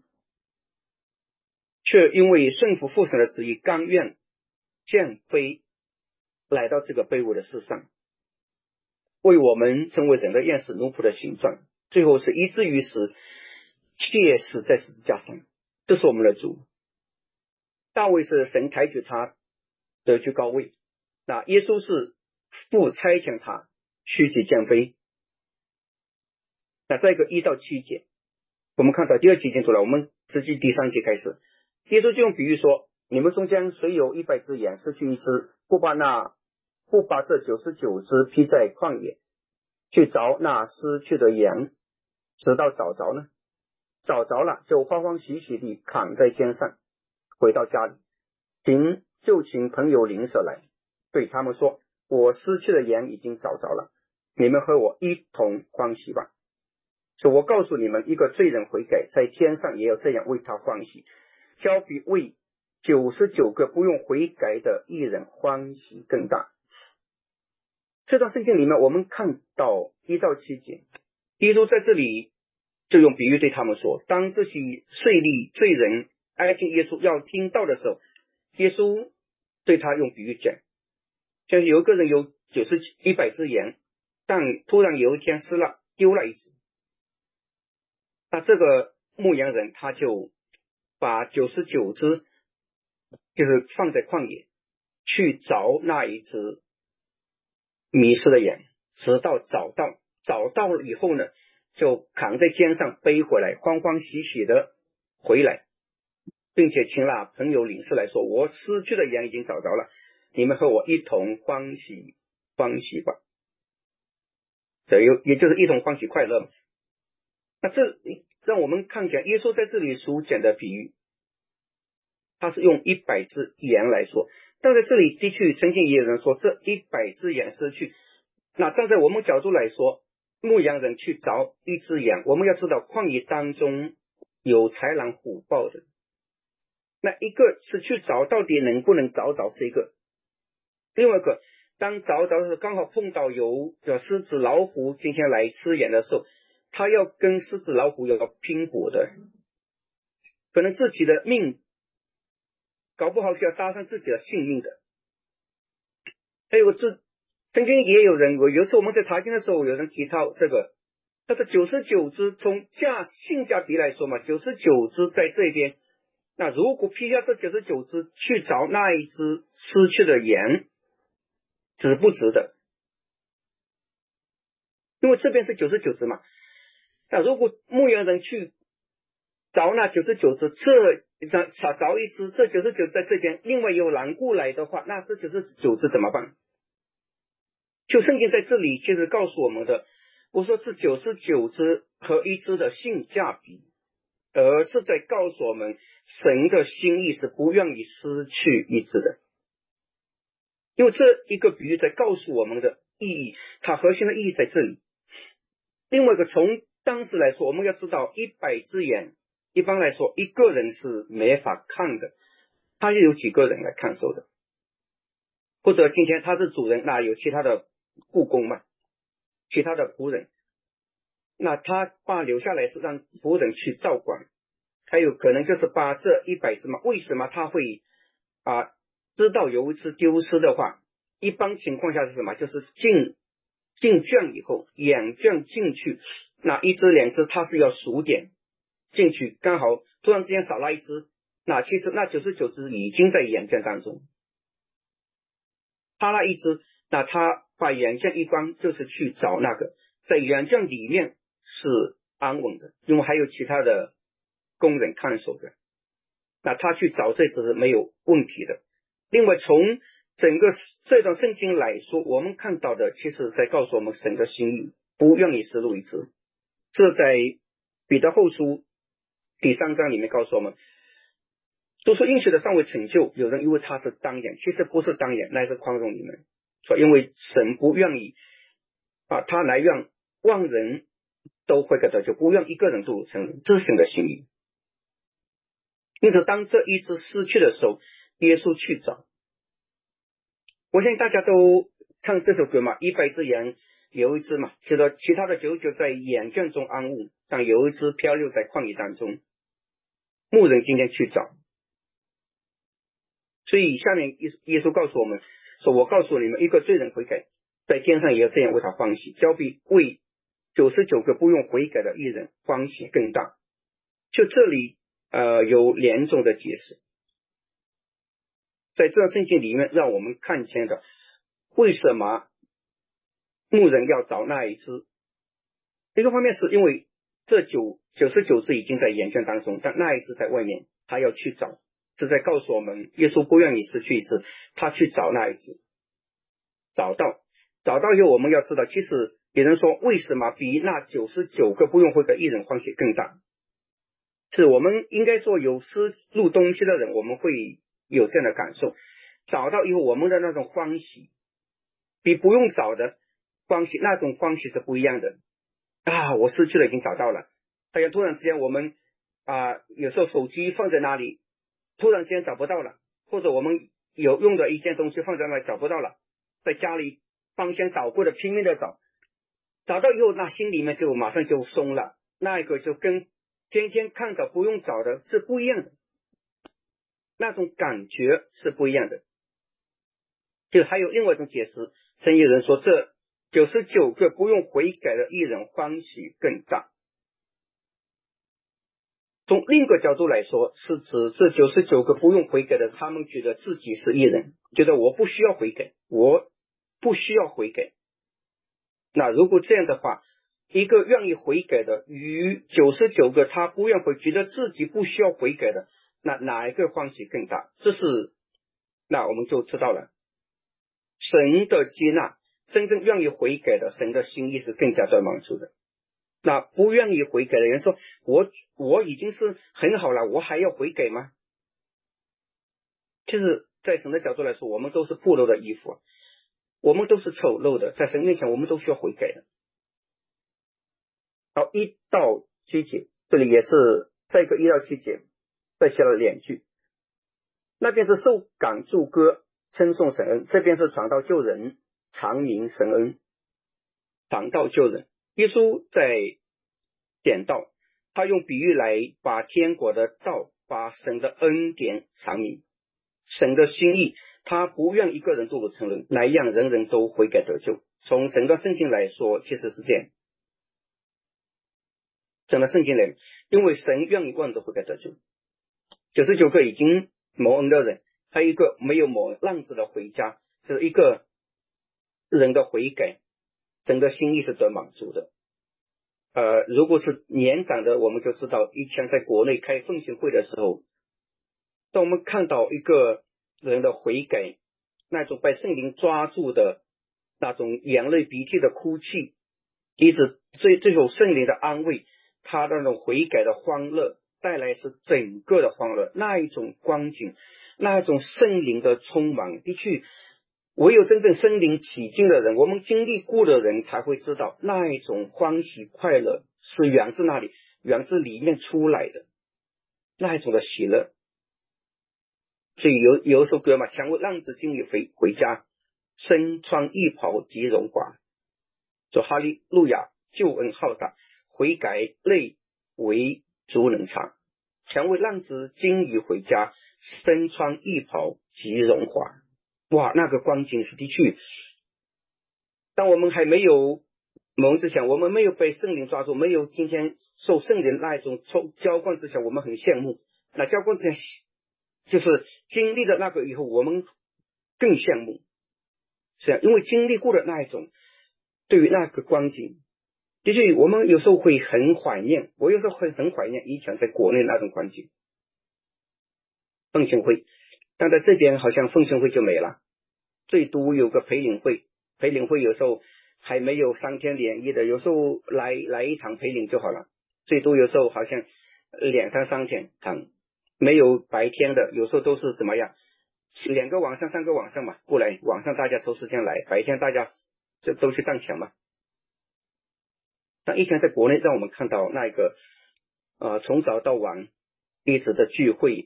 却因为顺服父神的旨意，甘愿降卑来到这个卑微的世上，为我们成为人的样式、奴仆的形状，最后是以至于死，切死在十字架上。这是我们的主。大卫是神抬举他，得居高位，那耶稣是父差遣他，虚己降卑。那再一个1到7节，我们看到第2节已经读了，我们直接第3节开始。耶稣就用比喻说，你们中间谁有100只羊，失去一只，不把这99只披在旷野，去找那失去的羊，直到找着呢？找着了，就欢欢喜喜地扛在肩上，回到家里，就请朋友邻舍来，对他们说，我失去的羊已经找着了，你们和我一同欢喜吧。 所以我告诉你们，一个罪人悔改，在天上也要这样为他欢喜，交比为99个不用悔改的义人欢喜更大。这段圣经里面我们看到1到7节，耶稣在这里就用比喻对他们说，当这些税吏罪人挨近耶稣要听到的时候，耶稣对他用比喻讲，就是有一个人有100只羊，但突然有一天失了，丢了一只，那这个牧羊人他就把99只就是放在旷野去找那一只迷失的羊，直到找到了以后呢，就扛在肩上背回来，欢欢喜喜的回来，并且请了朋友领事来说，我失去的羊已经找着了，你们和我一同欢喜欢喜吧。也就是一同欢喜快乐嘛。那这让我们看见耶稣在这里所讲的比喻，他是用100只羊来说，但在这里的确曾经也有人说这100只羊失去，那站在我们角度来说，牧羊人去找一只羊，我们要知道旷野当中有豺狼虎豹的，那一个是去找到底能不能找着是一个，另外一个当找到的时候刚好碰到有狮子老虎今天来吃羊的时候，他要跟狮子老虎有拼搏的，可能自己的命搞不好是要搭上自己的性命的。还有曾经也有人，有一次我们在查经的时候，有人提到这个，他说99只从性价比来说嘛，99只在这边，那如果批下这99只去找那一只失去的羊，值不值得？因为这边是99只嘛，那如果牧羊人去找那99只，找一只，这99在这边，另外有狼过来的话，那这99只怎么办？就圣经在这里其实告诉我们的，不说这99只和一只的性价比，而是在告诉我们神的心意是不愿意失去一只的。因为这一个比喻在告诉我们的意义，它核心的意义在这里。另外一个从当时来说，我们要知道100只羊一般来说一个人是没法看的，他有几个人来看守的，或者今天他是主人，那有其他的雇工嘛，其他的仆人，那他把留下来是让仆人去照管，还有可能就是把这100只嘛，为什么他会知道有一只丢失的话，一般情况下是什么？就是进圈以后，羊圈进去，那1只2只他是要数点进去，刚好突然之间少了一只，那其实那99只已经在羊圈当中，差了一只，那他把羊圈一关，就是去找那个在羊圈里面是安稳的，因为还有其他的工人看守着，那他去找这只是没有问题的。另外从整个这段圣经来说，我们看到的其实在告诉我们神的心意，不愿意失落一只。这在彼得后书第3章里面告诉我们，都说应许的尚未成就，有人因为他是当眼，其实不是当眼，乃是宽容你们，说因为神不愿意他来让万人都悔改得救，不愿一个人堕入沉沦，这是神的心意。因此当这一只失去的时候，耶稣去找，我相信大家都唱这首歌嘛，100只羊有一只嘛，其他的99在羊圈中安稳，但有一只漂流在旷野当中，牧人今天去找。所以下面耶稣告诉我们说，我告诉你们，一个罪人悔改，在天上也要这样为他欢喜，交比为99个不用悔改的义人欢喜更大。就这里有2种的解释，在这段圣经里面让我们看见的为什么牧人要找那一只，一个方面是因为这99只已经在羊圈当中，但那一只在外面，他要去找，这在告诉我们耶稣不愿意失去一只，他去找那一只，找到以后，我们要知道，其实有人说为什么比那99个不用悔改义人欢喜更大，是我们应该说有失入东西的人，我们会有这样的感受，找到以后我们的那种欢喜比不用找的欢喜，那种欢喜是不一样的。 我失去了已经找到了。大家突然之间我们有时候手机放在哪里，突然之间找不到了，或者我们有用的一件东西放在那里找不到了，在家里方向倒过的拼命的找，找到以后那心里面就马上就松了，那一个就跟天天看到不用找的是不一样的，那种感觉是不一样的。就还有另外一种解释，圣经人说这99个不用悔改的义人欢喜更大。从另一个角度来说，是指这99个不用悔改的，他们觉得自己是义人，觉得我不需要悔改，我不需要悔改。那如果这样的话，一个愿意悔改的与99个他不愿悔，觉得自己不需要悔改的，那哪一个欢喜更大？那我们就知道了，神的接纳，真正愿意悔改的，神的心意是更加的满足的。那不愿意悔改的人说，我已经是很好了，我还要悔改吗？就是在神的角度来说，我们都是破漏的衣服，我们都是丑陋的，在神面前我们都需要悔改的。好，1到7节，这里也是这个1到7节再写了2句，那边是受感祝歌称颂神恩，这边是传道救人常明神恩。传道救人，耶稣在讲道，他用比喻来把天国的道，把神的恩典阐明，神的心意，他不愿一个人堕入沉沦，来让人人都悔改得救。从整个圣经来说，其实是这样，整个圣经来，因为神愿意万人都悔改得救，99个已经蒙恩的人，还有一个没有蒙浪子的回家，就是一个人的悔改，整个心意是得满足的。如果是年长的，我们就知道以前在国内开奉献会的时候，当我们看到一个人的悔改，那种被圣灵抓住的那种眼泪鼻涕的哭泣，一直最后圣灵的安慰，他那种悔改的欢乐带来是整个的欢乐，那一种光景，那一种圣灵的充满，的确唯有真正圣灵起劲的人，我们经历过的人才会知道，那一种欢喜快乐是源自那里，源自里面出来的那一种的喜乐。所以有一首歌嘛，想为浪子经理回家，身穿义袍极荣华，说哈利路亚，救恩浩大，悔改泪为足能尝。想为浪子经理回家，身穿义袍极荣华。哇，那个光景是的确，当我们还没有蒙之前，我们没有被圣灵抓住，没有今天受圣灵那一种浇灌之前，我们很羡慕。那浇灌之前就是经历了那个以后，我们更羡慕，是因为经历过的那一种，对于那个光景，的确我们有时候会很怀念，我有时候会很怀念以前在国内那种光景，奉献会，但在这边好像奉献会就没了，最多有个培灵会，培灵会有时候还没有3天2夜的，有时候来一场培灵就好了，最多有时候好像2天3天场，没有白天的，有时候都是怎么样，2个晚上3个晚上嘛，过来晚上大家抽时间来，白天大家这都去赚钱嘛。但以前在国内让我们看到那个从早到晚一直的聚会，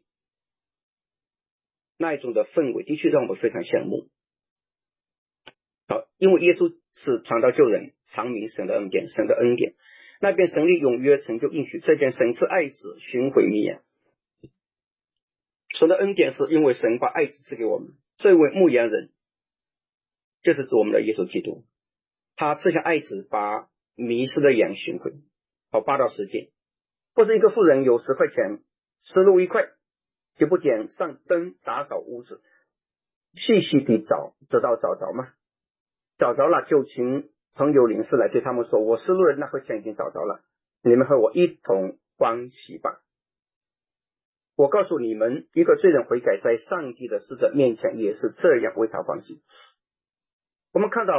那一种的氛围的确让我们非常羡慕。好，因为耶稣是传道救人，常明神的恩典，神的恩典，那边神力永约成就应许，这边神赐爱子寻毁灭眼。神的恩典是因为神把爱子赐给我们，这位牧羊人就是指我们的耶稣基督，他赐下爱子把迷失的羊寻回。好，8到10节，或是一个妇人有10块钱，失路1块，就不点上灯打扫屋子，细细地找，直到找着吗？找着了，就请曾有灵士来对他们说，我失路的那块钱已经找着了，你们和我一同欢喜吧。我告诉你们，一个罪人悔改，在上帝的使者面前也是这样为他欢喜。我们看到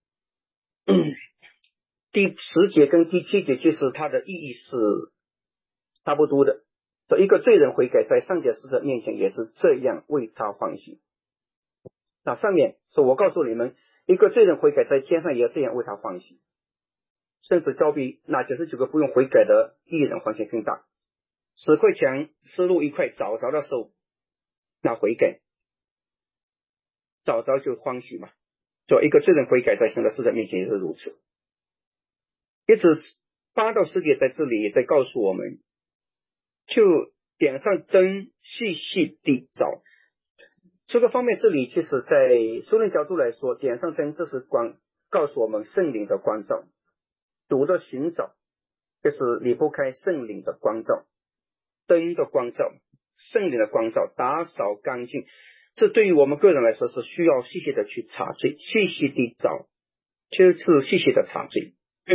第10节跟第7节，其实它的意义是差不多的。一个罪人悔改，在上帝的使者面前也是这样为他欢喜。那上面说，我告诉你们，一个罪人悔改，在天上也这样为他欢喜。 甚至交比那99个不用悔改的义人还钱更大。10块钱失路1块，早的时候那悔改，早就欢喜嘛。做一个罪人悔改，在神的世人面前也是如此。因此8到10节在这里也在告诉我们，就点上灯，细细地找。这个方面，这里其实在属灵角度来说，点上灯这是告诉我们圣灵的光照，主的寻找就是离不开圣灵的光照，灯的光照，圣灵的光照，打扫干净。这对于我们个人来说是需要细细的去查罪，细细地找，就是细细的查罪。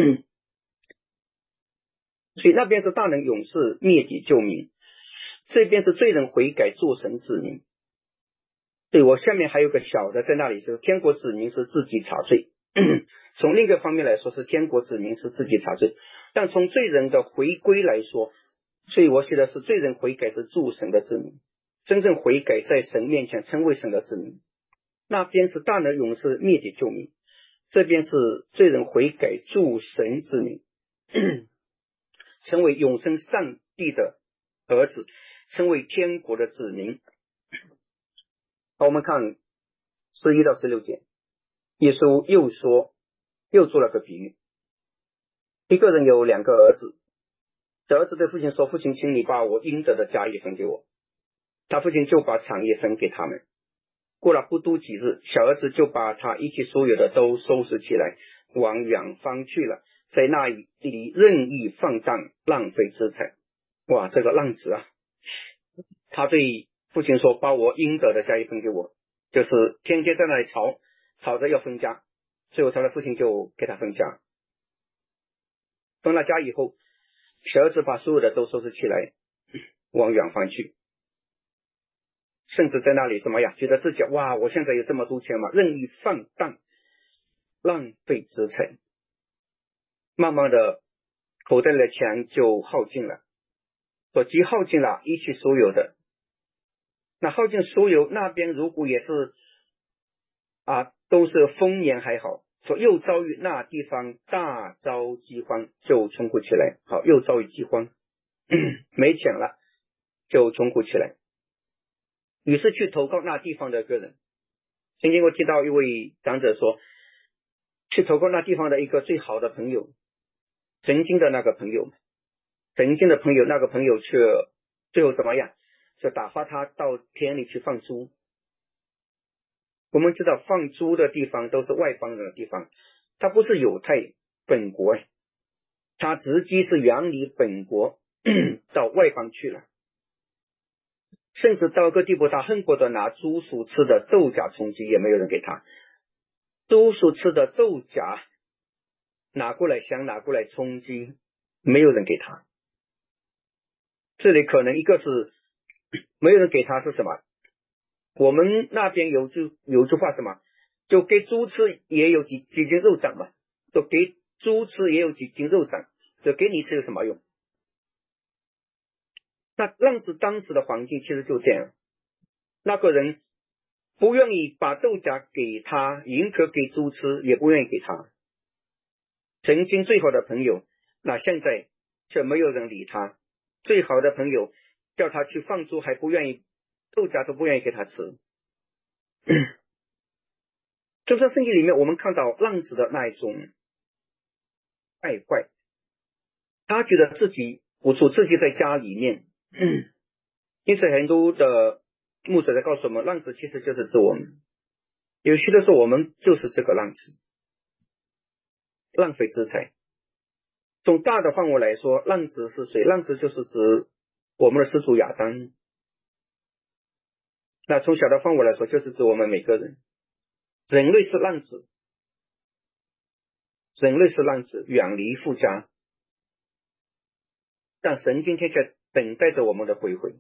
所以那边是大能勇士灭敌救民，这边是罪人悔改做神子民。对，我下面还有个小的在那里，是天国子民是自己查罪。从另一个方面来说，是天国子民是自己查罪，但从罪人的回归来说，所以我写的是罪人悔改是助神的子民，真正悔改在神面前称为神的子民。那边是大能勇士灭敌救民，这边是罪人悔改助神子民，成为永生上帝的儿子，成为天国的子民。好，我们看11到16节，耶稣又做了个比喻。一个人有2个儿子，这儿子对父亲说，父亲，请你把我应得的家业分给我。他父亲就把产业分给他们。过了不多几日，小儿子就把他一切所有的都收拾起来，往远方去了，在那里任意放荡，浪费资财。哇，这个浪子啊，他对父亲说，把我应得的家业分给我，就是天天在那里吵着要分家。最后他的父亲就给他分家。分了家以后，小儿子把所有的都收拾起来，往远方去，甚至在那里怎么样，觉得自己哇，我现在有这么多钱嘛，任意放荡，浪费资财。慢慢的口袋里的钱就耗尽了，所即耗尽了一切所有的。那耗尽所有，那边如果也是都是丰年还好，说又遭遇那地方大遭饥荒，就穷苦起来。好，又遭遇饥荒，没钱了就穷苦起来，于是去投靠那地方的一个人。曾经我听到一位长者说，去投靠那地方的一个最好的朋友，曾经的那个朋友，那个朋友却最后怎么样，就打发他到田里去放猪。我们知道放猪的地方都是外邦人的地方，他不是犹太本国，他直接是远离本国到外邦去了，甚至到一个地步，他恨不得拿猪所吃的豆荚充饥，也没有人给他。猪所吃的豆荚拿过来充饥，没有人给他。这里可能一个是没有人给他是什么，我们那边有句话什么，就给猪吃也有几斤肉长嘛，就给猪吃也有几斤肉长，就给你吃有什么用？那浪子当时的环境其实就这样，那个人不愿意把豆荚给他，宁可给猪吃也不愿意给他。曾经最好的朋友，那现在却没有人理他。最好的朋友叫他去放猪还不愿意，豆荚都不愿意给他吃。就在圣经里面我们看到浪子的那一种败坏，他觉得自己不错，自己在家里面。因此很多的牧者在告诉我们，浪子其实就是指我们，有些的时候我们就是这个浪子，浪费资财。从大的范围来说，浪子是谁？浪子就是指我们的始祖亚当。那从小的范围来说，就是指我们每个人。人类是浪子，远离父家，但神今天却等待着我们的回归。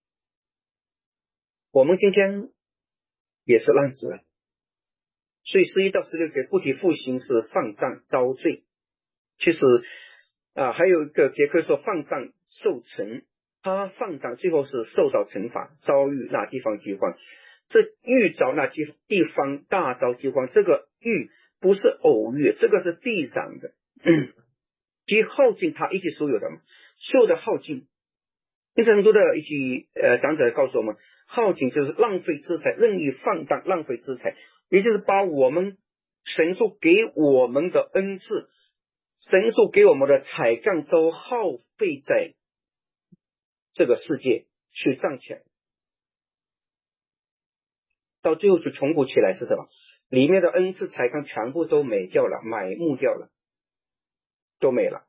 我们今天也是浪子了，所以11到16节不提复兴是放荡遭罪。其实还有一个节课说放荡受惩，他放荡最后是受到惩罚，遭遇那地方饥荒。这遇着那地方大遭饥荒，这个遇不是偶遇，这个是必然的。 即耗尽他一切所有的嘛，所有的耗尽。因此很多的一些长者告诉我们，耗尽就是浪费资财，任意放荡浪费资财，也就是把我们神所给我们的恩赐，神所给我们的才干都耗费在这个世界去赚钱，到最后去重补起来是什么？里面的恩赐才干全部都没掉了，埋没掉了，都没了。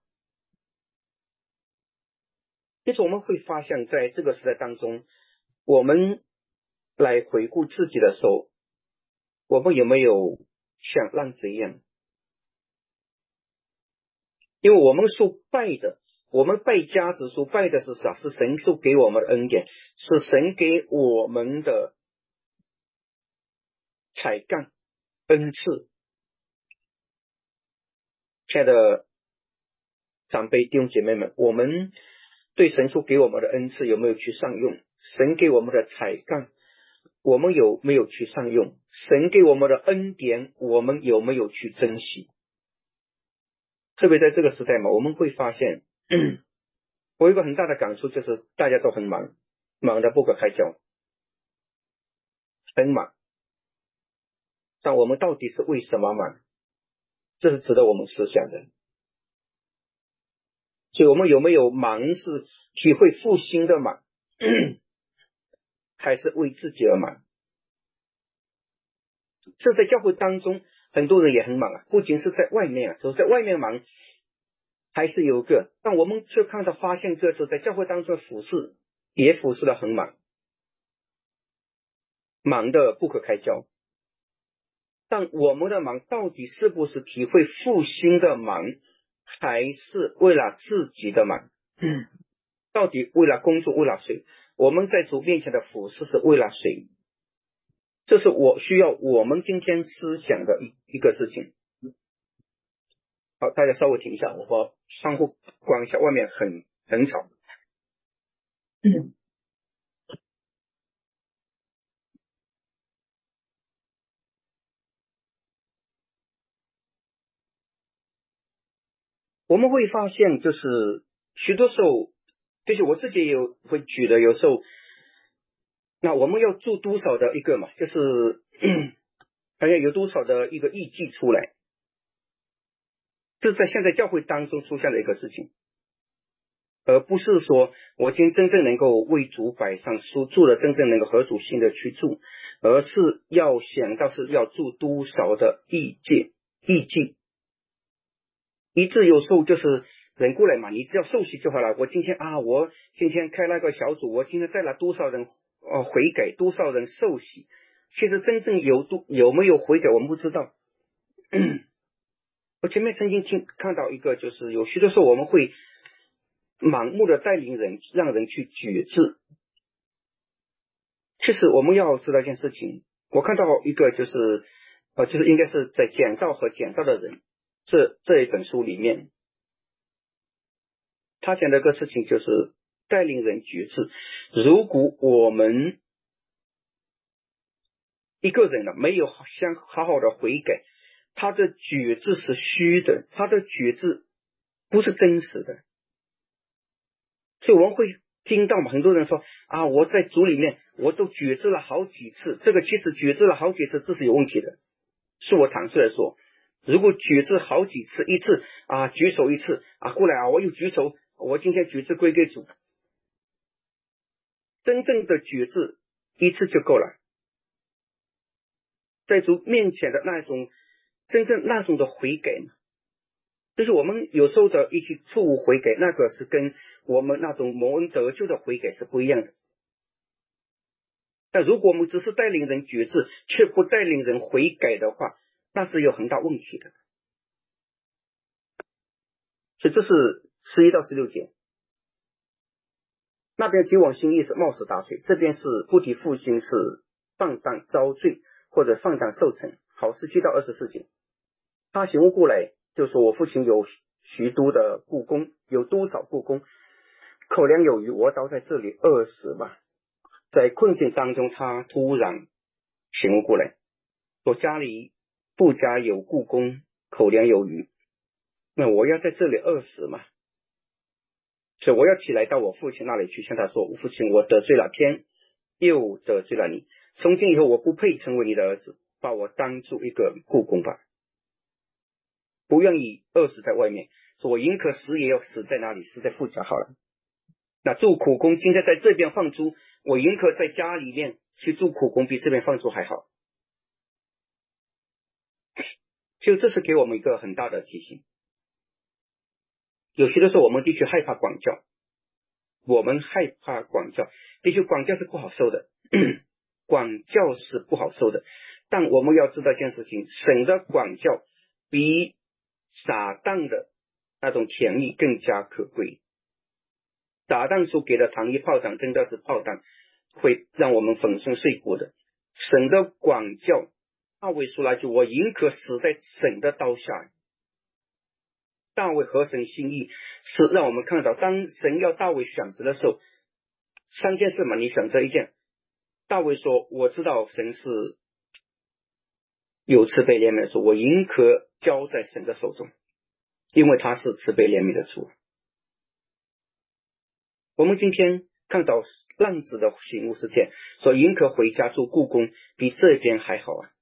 因此我们会发现在这个时代当中，我们来回顾自己的时候，我们有没有像浪子一样？因为我们所拜的，我们拜家子所拜的是啥？是神所给我们的恩典，是神给我们的才干恩赐。亲爱的长辈弟兄姐妹们，我们对神所给我们的恩赐有没有去上用？神给我们的才干我们有没有去上用？神给我们的恩典我们有没有去珍惜？特别在这个时代嘛，我们会发现我有一个很大的感触，就是大家都很忙，忙得不可开交，很忙，但我们到底是为什么忙？这是值得我们思想的。所以我们有没有忙是体会复兴的忙还是为自己而忙？这在教会当中很多人也很忙啊，不仅是在外面啊，所以在外面忙还是有个，但我们却看到发现这是在教会当中的服侍也服侍得很忙，忙得不可开交。但我们的忙到底是不是体会复兴的忙，还是为了自己的忙？到底为了工作，为了谁？我们在主面前的服侍是为了谁？这是我需要我们今天思想的一个事情。好，大家稍微停一下，我把窗户关一下，外面很吵。我们会发现，就是许多时候，就是我自己也会举的，有时候，那我们要做多少的一个嘛，就是好像有多少的一个艺伎出来，这是在现在教会当中出现的一个事情，而不是说我今天真正能够为主摆上书，做了真正能够合主心的去做，而是要想到是要做多少的艺伎，以致有时候就是人过来嘛，你只要受洗就好了。我今天开那个小组，我今天带了多少人悔改，多少人受洗，其实真正有没有悔改我们不知道。我前面曾经看到一个，就是有许多时候我们会盲目的带领人，让人去觉知。其实我们要知道一件事情，我看到一个就是应该是在讲道和讲道的人这一本书里面，他讲的一个事情就是带领人觉知。如果我们一个人呢没有想好好的悔改，他的觉知是虚的，他的觉知不是真实的。所以我们会听到嘛，很多人说啊，我在主里面我都觉知了好几次，这个其实觉知了好几次这是有问题的。是我坦率的说，如果觉知好几次，一次啊举手一次啊过来啊我又举手，我今天觉知归给主，真正的觉知一次就够了。在主面前的那种真正那种的悔改，就是我们有时候的一些错误悔改，那个是跟我们那种蒙恩得救的悔改是不一样的。但如果我们只是带领人觉知，却不带领人悔改的话，那是有很大问题的。所以这是11到16节。那边结往心意是冒死打水，这边是不提复兴是放荡遭罪或者放荡受惩。好，17到24节。他醒悟过来，就说我父亲有许多的雇工，有多少雇工，口粮有余，我倒在这里饿死吧。在困境当中，他突然醒悟过来，我家里不家有雇工，口粮有余， 那我要在这里饿死嘛？所以我要起来到我父亲那里去，向他说：父亲，我得罪了天，又得罪了你，从今以后我不配成为你的儿子，把我当做一个雇工吧，不愿意饿死在外面，说我宁可死也要死在哪里？死在父家好了。那做苦工今天在这边放猪，我宁可在家里面去做苦工，比这边放猪还好。就这是给我们一个很大的提醒。有些的时候我们的确害怕管教，的确管教是不好受的管教是不好受的，但我们要知道一件事情，神的管教比撒旦的那种甜蜜更加可贵。撒旦所给的糖衣炮弹真的是炮弹，会让我们粉身碎骨的。神的管教，大卫说了句：我宁可死在神的刀下。大卫合神心意，是让我们看到，当神要大卫选择的时候，3件事嘛，你选择一件。大卫说：我知道神是有慈悲怜悯的主，我宁可交在神的手中，因为他是慈悲怜悯的主。我们今天看到浪子的醒悟事件，说宁可回家做雇工，比这边还好啊。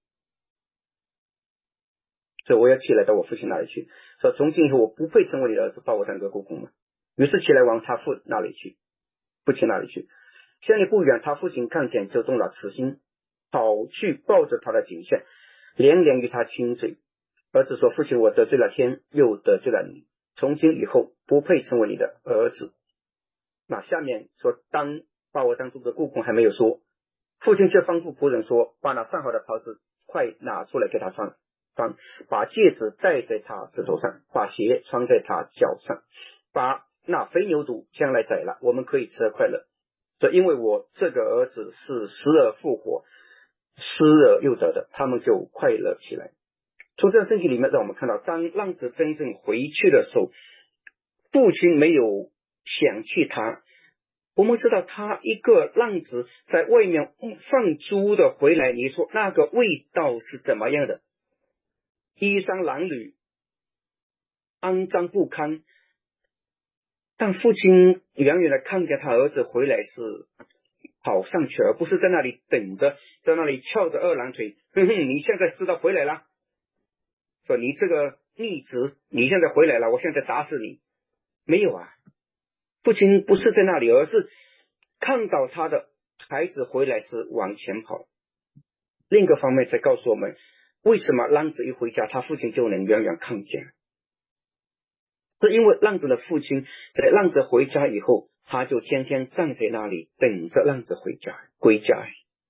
所以我要起来到我父亲那里去，说从今以后我不配成为你的儿子，把我当个雇工嘛。于是起来往他父那里去，父亲那里去。相离不远，他父亲看见就动了慈心，跑去抱着他的颈项，连连与他亲嘴。儿子说：父亲，我得罪了天，又得罪了你，从今以后不配成为你的儿子。那下面说把我当做个雇工还没有说，父亲却吩咐仆人说：把那上好的袍子快拿出来给他穿，把戒指戴在他指头上，把鞋穿在他脚上，把那肥牛犊将来宰了，我们可以吃得快乐。所以因为我这个儿子是死而复活，失而又得的，他们就快乐起来。从这圣经里面让我们看到，当浪子真正回去的时候，父亲没有嫌弃他。我们知道他一个浪子在外面放猪的回来，你说那个味道是怎么样的？衣衫褴褛，肮脏不堪。但父亲远远的看见他儿子回来是跑上去，而不是在那里等着，在那里翘着二郎腿，哼哼，你现在知道回来了，说你这个逆子，你现在回来了，我现在打死你。没有啊，父亲不是在那里，而是看到他的孩子回来是往前跑。另一个方面在告诉我们，为什么浪子一回家他父亲就能远远看见，是因为浪子的父亲在浪子回家以后，他就天天站在那里等着浪子归家。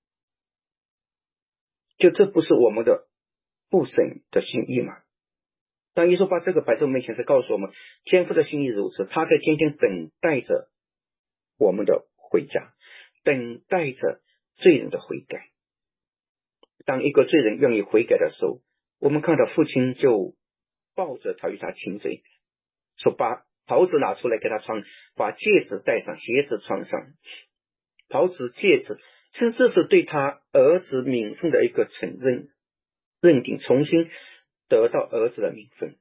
就这不是我们的父神的心意吗？当耶稣把这个摆在我们面前，是告诉我们天父的心意如此，他在天天等待着我们的回家，等待着罪人的悔改。当一个罪人愿意悔改的时候，我们看到父亲就抱着他与他亲嘴，说把袍子拿出来给他穿，把戒指戴上，鞋子穿上。袍子戒指，这是对他儿子名分的一个承认定，重新得到儿子的名分。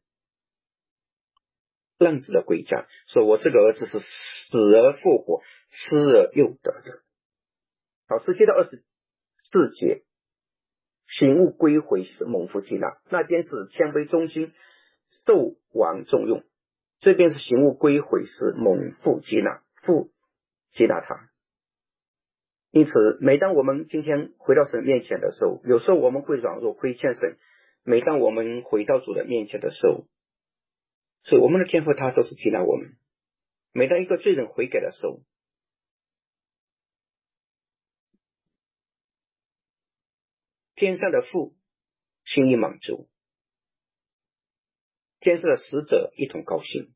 浪子的归家，说我这个儿子是死而复活，失而又得的。好，17到24节，醒悟归回是蒙福接纳，那边是谦卑忠心，受王重用。这边是醒悟归回是蒙父接纳，父接纳他。因此每当我们今天回到神面前的时候，有时候我们会软弱亏欠神，每当我们回到主的面前的时候，所以我们的天父他都是接纳我们。每当一个罪人悔改的时候，天上的父心里满足，天上的使者一同高兴。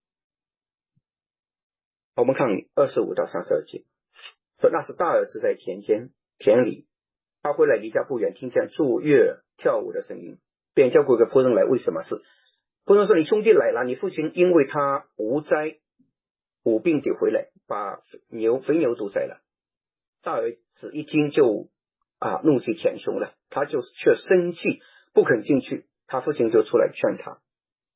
我们看25到32节，说那是大儿子在田里，他回来离家不远，听见祝乐跳舞的声音，便叫过一个仆人来，为什么事？仆人说：你兄弟来了，你父亲因为他无灾无病地回来，把肥牛都宰了。大儿子一听就怒气填胸了，他就却生气不肯进去，他父亲就出来劝他。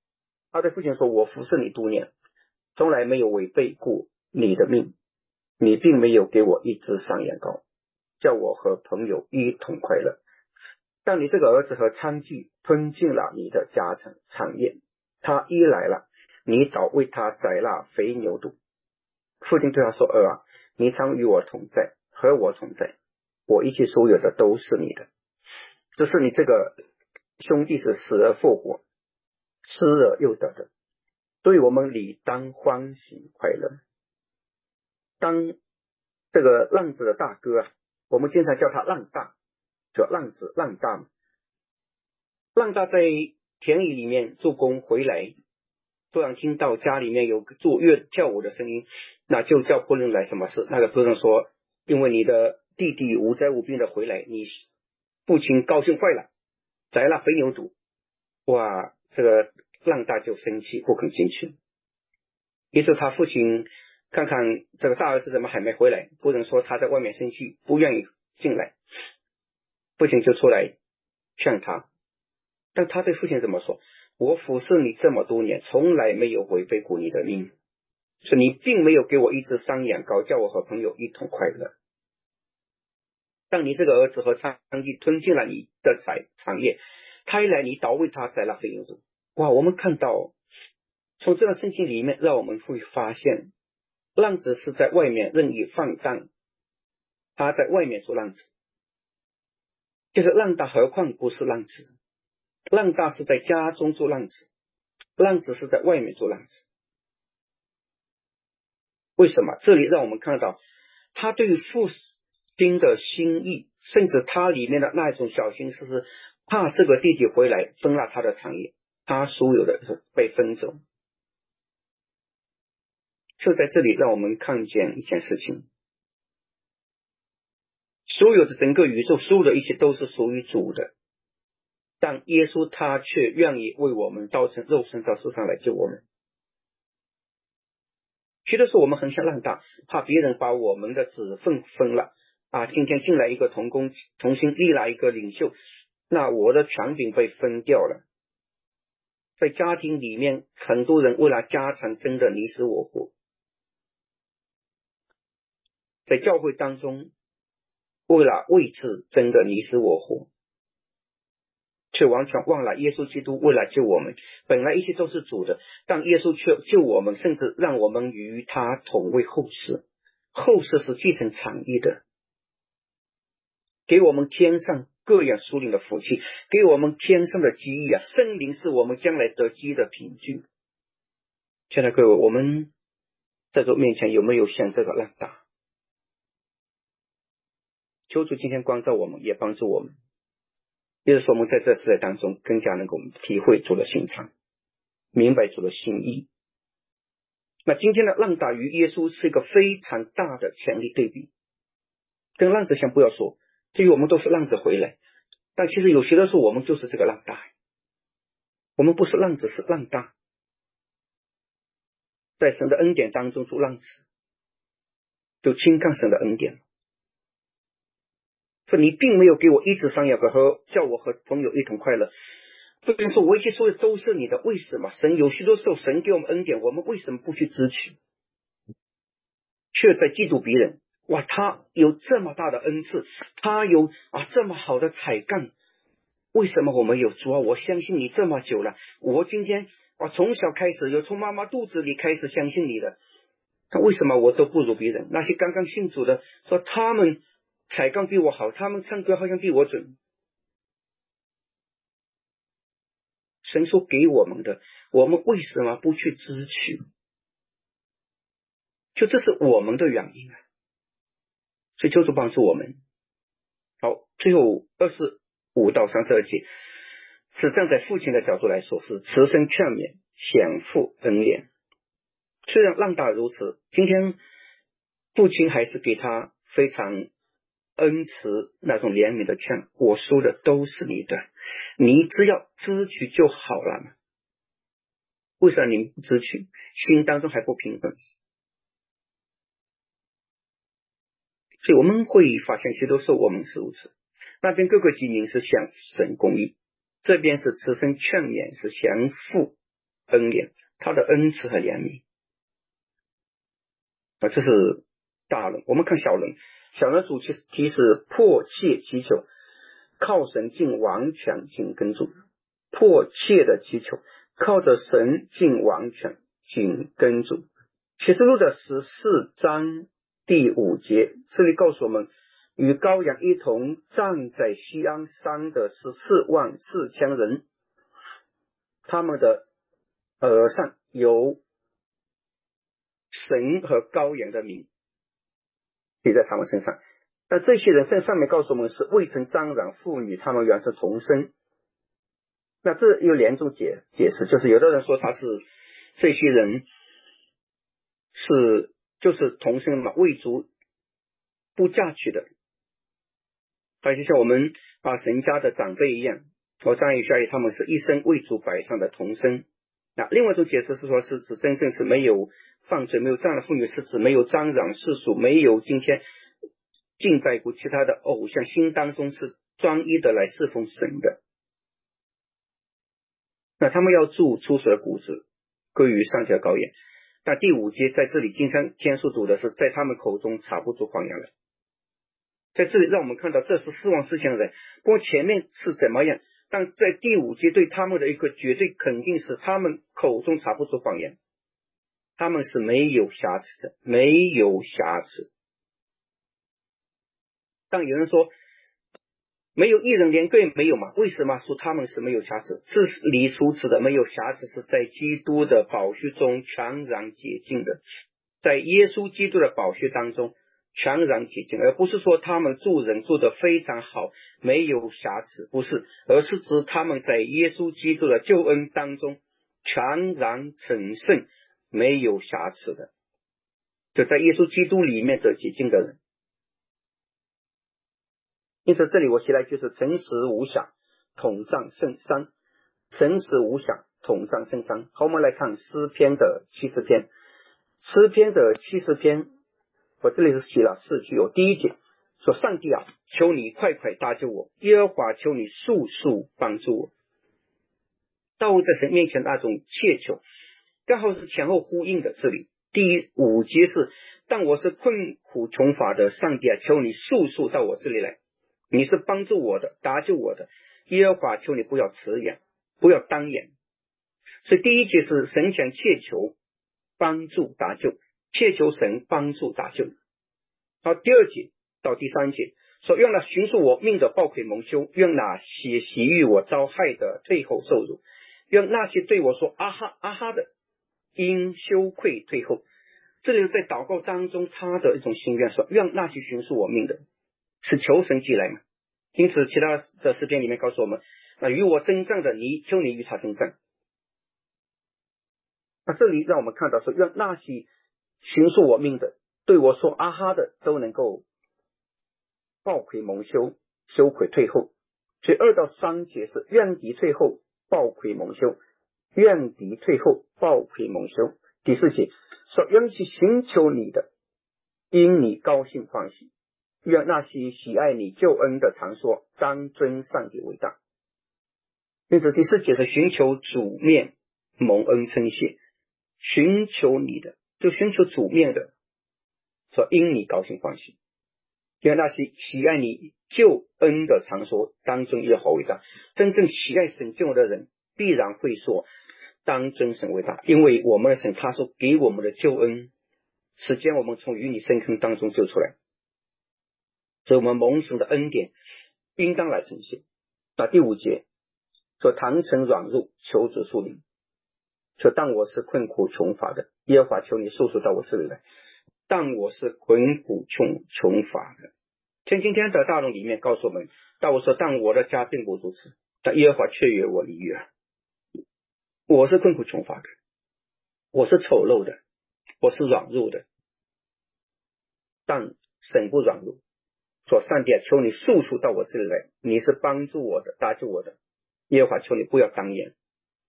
他对父亲说，我服侍你多年，从来没有违背过你的命，你并没有给我一只上眼膏，叫我和朋友一同快乐。但你这个儿子和娼妓吞进了你的家产业，他一来了，你倒为他宰那肥牛犊。父亲对他说，儿啊，你常与我同在，和我同在，我一切所有的都是你的，只是你这个兄弟是死而复活，失而又得的，所以我们理当欢喜快乐。当这个浪子的大哥啊，我们经常叫他浪大，叫浪子浪大嘛。浪大在田里里面做工回来，突然听到家里面有坐乐跳舞的声音，那就叫仆人来，什么事？那个仆人说，因为你的弟弟无灾无病的回来，你父亲高兴坏了，宰了肥牛犊。哇，这个浪大就生气，不肯进去。于是他父亲看看这个大儿子怎么还没回来，仆人说他在外面生气，不愿意进来。父亲就出来劝他，但他对父亲怎么说？我服侍你这么多年，从来没有违背过你的命，所以你并没有给我一只山羊羔，叫我和朋友一同快乐。当你这个儿子和娼妓吞进了你的产业，他一来，你倒为他宰了肥牛犊。哇，我们看到从这个圣经里面，让我们会发现，浪子是在外面任意放荡，他在外面做浪子，就是浪大，何况不是浪子？浪大是在家中做浪子，浪子是在外面做浪子。为什么？这里让我们看到他对父亲的心意，甚至他里面的那种小心思，是怕这个弟弟回来分了他的产业，他所有的被分走。就在这里让我们看见一件事情，所有的整个宇宙，所有的一切都是属于主的，但耶稣他却愿意为我们道成肉身到世上来救我们。许多时候我们很想浪大，怕别人把我们的子分了啊！今天进来一个同工，重新立了一个领袖，那我的权柄被分掉了。在家庭里面，很多人为了家产争得你死我活，在教会当中为了位置争得你死我活，却完全忘了耶稣基督为了救我们，本来一切都是主的，但耶稣却救我们，甚至让我们与他同为后嗣。后嗣是继承产业的，给我们天上各样属灵的福气，给我们天上的基业啊！圣灵是我们将来得基的凭据。亲爱的各位，我们在主面前有没有像这个浪大？求主今天光照我们，也帮助我们，也就是说我们在这时代当中更加能够体会主的心肠，明白主的心意。那今天的浪大与耶稣是一个非常大的强力对比。跟浪子相不要说，至于我们都是浪子回来，但其实有些的时候我们就是这个浪大，我们不是浪子，是浪大，在神的恩典当中做浪子，就轻看神的恩典。说你并没有给我一只山羊羔和叫我和朋友一同快乐，不能说我一切说的都是你的，为什么？神有许多时候神给我们恩典，我们为什么不去支取，却在嫉妒别人？哇，他有这么大的恩赐，他有这么好的才干，为什么我没有？主啊，我相信你这么久了，我今天从小开始，有从妈妈肚子里开始相信你的，但为什么我都不如别人？那些刚刚信主的说他们才干比我好，他们唱歌好像比我准。神所给我们的，我们为什么不去支取？就这是我们的原因啊！所以求主帮助我们。好，最后25到32节，是站在父亲的角度来说，是慈声劝勉，显父恩怜。虽然浪大如此，今天父亲还是给他非常恩慈那种怜悯的劝，我说的都是你的，你只要支取就好了嘛。为什么你不支取？心当中还不平衡。所以我们会发现许多时候我们是如此，那边各个基民是向神公义，这边是慈声劝勉，是降父恩怜，他的恩慈和怜悯啊，这是大人。我们看小人，小人主题是迫切祈求，靠神尽完全尽根住，迫切的祈求，靠着神尽完全尽根住。启示录的14章第5节，这里告诉我们，与羔羊一同站在锡安山的144000人，他们的额上有神和羔羊的名写在他们身上。但这些人身上面告诉我们是未曾沾染妇女，他们原是童生。那这有两种解释，就是有的人说他是这些人就是童生嘛，未足不嫁娶的，还就像我们神家的长辈一样，张宇下他们是一生未足百上的童生。那另外一种解释是说，是指真正是没有犯罪，没有这样的妇女，是指没有沾染世俗，没有今天敬拜过其他的偶像，心当中是专一的来侍奉神的。那他们要铸出水的谷子归于上帝的羔羊。但第5节在这里经常天书读的是，在他们口中查不出谎言来。在这里让我们看到这是失望事情的人，不过前面是怎么样，但在第5节对他们的一个绝对肯定是他们口中查不出谎言，他们是没有瑕疵的，没有瑕疵。但有人说没有一人连个没有吗？为什么说他们是没有瑕疵？这里所指的没有瑕疵是在基督的宝血中全然洁净的，在耶稣基督的宝血当中全然洁净，而不是说他们做人做得非常好，没有瑕疵，不是，而是指他们在耶稣基督的救恩当中全然成圣，没有瑕疵的，就在耶稣基督里面的洁净的人。因此这里我写来就是诚实无瑕，统赞圣山，诚实无瑕，统赞圣山。好，我们来看诗篇的70篇。诗篇的70篇，我这里是写了4句。第1节说，上帝啊，求你快快搭救我，耶和华求你速速帮助我。到在神面前那种切求，刚好是前后呼应的。这里第5节是，但我是困苦穷乏的，上帝啊，求你速速到我这里来，你是帮助我的，搭救我的，耶和华求你不要迟延，不要当延。所以第1节是神想切求帮助搭救，切求神帮助搭救。好，第2节到第3节说，愿那寻索我命的报愧蒙羞，愿那些喜遇我遭害的退后受辱，愿那些对我说啊哈啊哈的因羞愧退后。这里在祷告当中他的一种心愿说，愿那些寻索我命的，是求神寄来嘛。因此其他的诗篇里面告诉我们，与我征战的你，求你与他征战。那这里让我们看到说，愿那些寻索我命的，对我说啊哈的，都能够报愧蒙羞，羞愧退后。所以2到3节是愿敌退后，报愧蒙羞，愿敌退后，报愧蒙羞。第4节说，愿那些寻求你的，因你高兴欢喜，愿那些喜爱你救恩的常说，当尊上帝为大。因此第4节是寻求主面蒙恩称谢，寻求你的就寻求主面的，说因你高兴欢喜，愿那些喜爱你救恩的常说，当尊耶和华为大。真正喜爱神救的人必然会说当尊神为大，因为我们的神他说给我们的救恩是将我们从淤泥深坑当中救出来，所以我们蒙神的恩典应当来呈现。那第5节说，堂城软弱，求主树林，说当我是困苦穷乏的，耶和华求你速速到我这里来，当我是困苦穷乏的。像今天的大龙里面告诉我们，但我说但我的家并不如此，但耶和华却与我离远。我是困苦穷乏的，我是丑陋的，我是软弱的，但神不软弱，说上帝求你速速到我这里来，你是帮助我的，搭救我的，耶和华求你不要当延。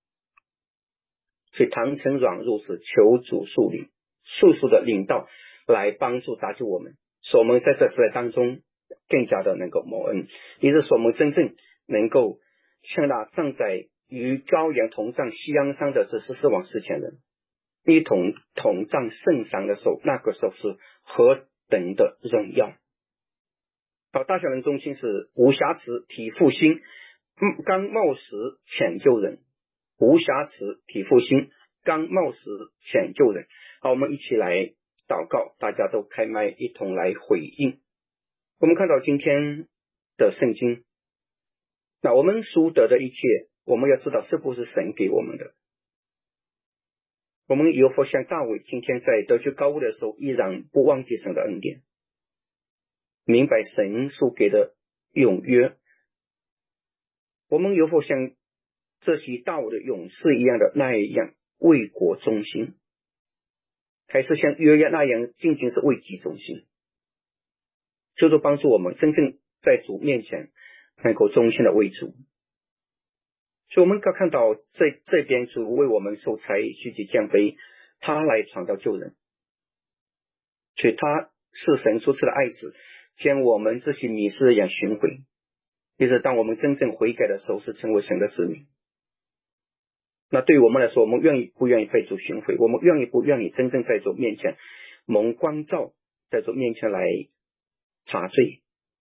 所以堂城软弱是求主树林，速速的领导来帮助搭救我们，使我们在这时代当中更加的能够蒙恩，也是使我们真正能够像那站在与羔羊同葬西洋上的这14万4千人，一同同葬圣上的时候，那个时候是何等的荣耀。好，大小人中心是无瑕疵体复兴，刚冒死显救人，无瑕疵体复兴，刚冒死显救人。好，我们一起来祷告，大家都开麦一同来回应。我们看到今天的圣经，那我们所得的一切，我们要知道是不是神给我们的。我们有否像大卫今天在得救高位的时候，依然不忘记神的恩典，明白神所给的永约？我们有否像这些大卫的勇士一样的那样为国忠心，还是像约押那样仅仅是为己忠心？求主帮助我们真正在主面前能够忠心的为主。所以我们可看到这边主为我们受差，虚己降卑，他来创造救人，所以他是神所赐的爱子，将我们这些迷失的人寻回，也是当我们真正悔改的时候，是成为神的子民。那对于我们来说，我们愿意不愿意被主寻回？我们愿意不愿意真正在主面前蒙光照，在主面前来查罪？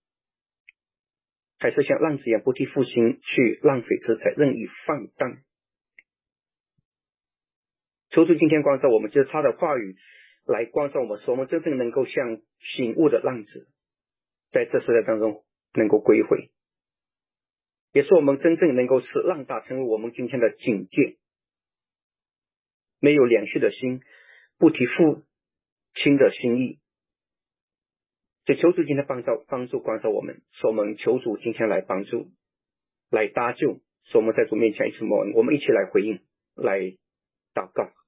还是像浪子一样不替父亲去浪费资财，任意放荡？求主今天光照我们，就是他的话语来光照我们，使我们真正能够像醒悟的浪子，在这时代当中能够归回，也是我们真正能够使浪大成为我们今天的警戒。没有连续的心，不提父亲的心意。所以求主今天帮助光照我们，使我们求主今天来帮助，来搭救，使我们在主面前一起蒙恩。我们一起来回应，来祷告。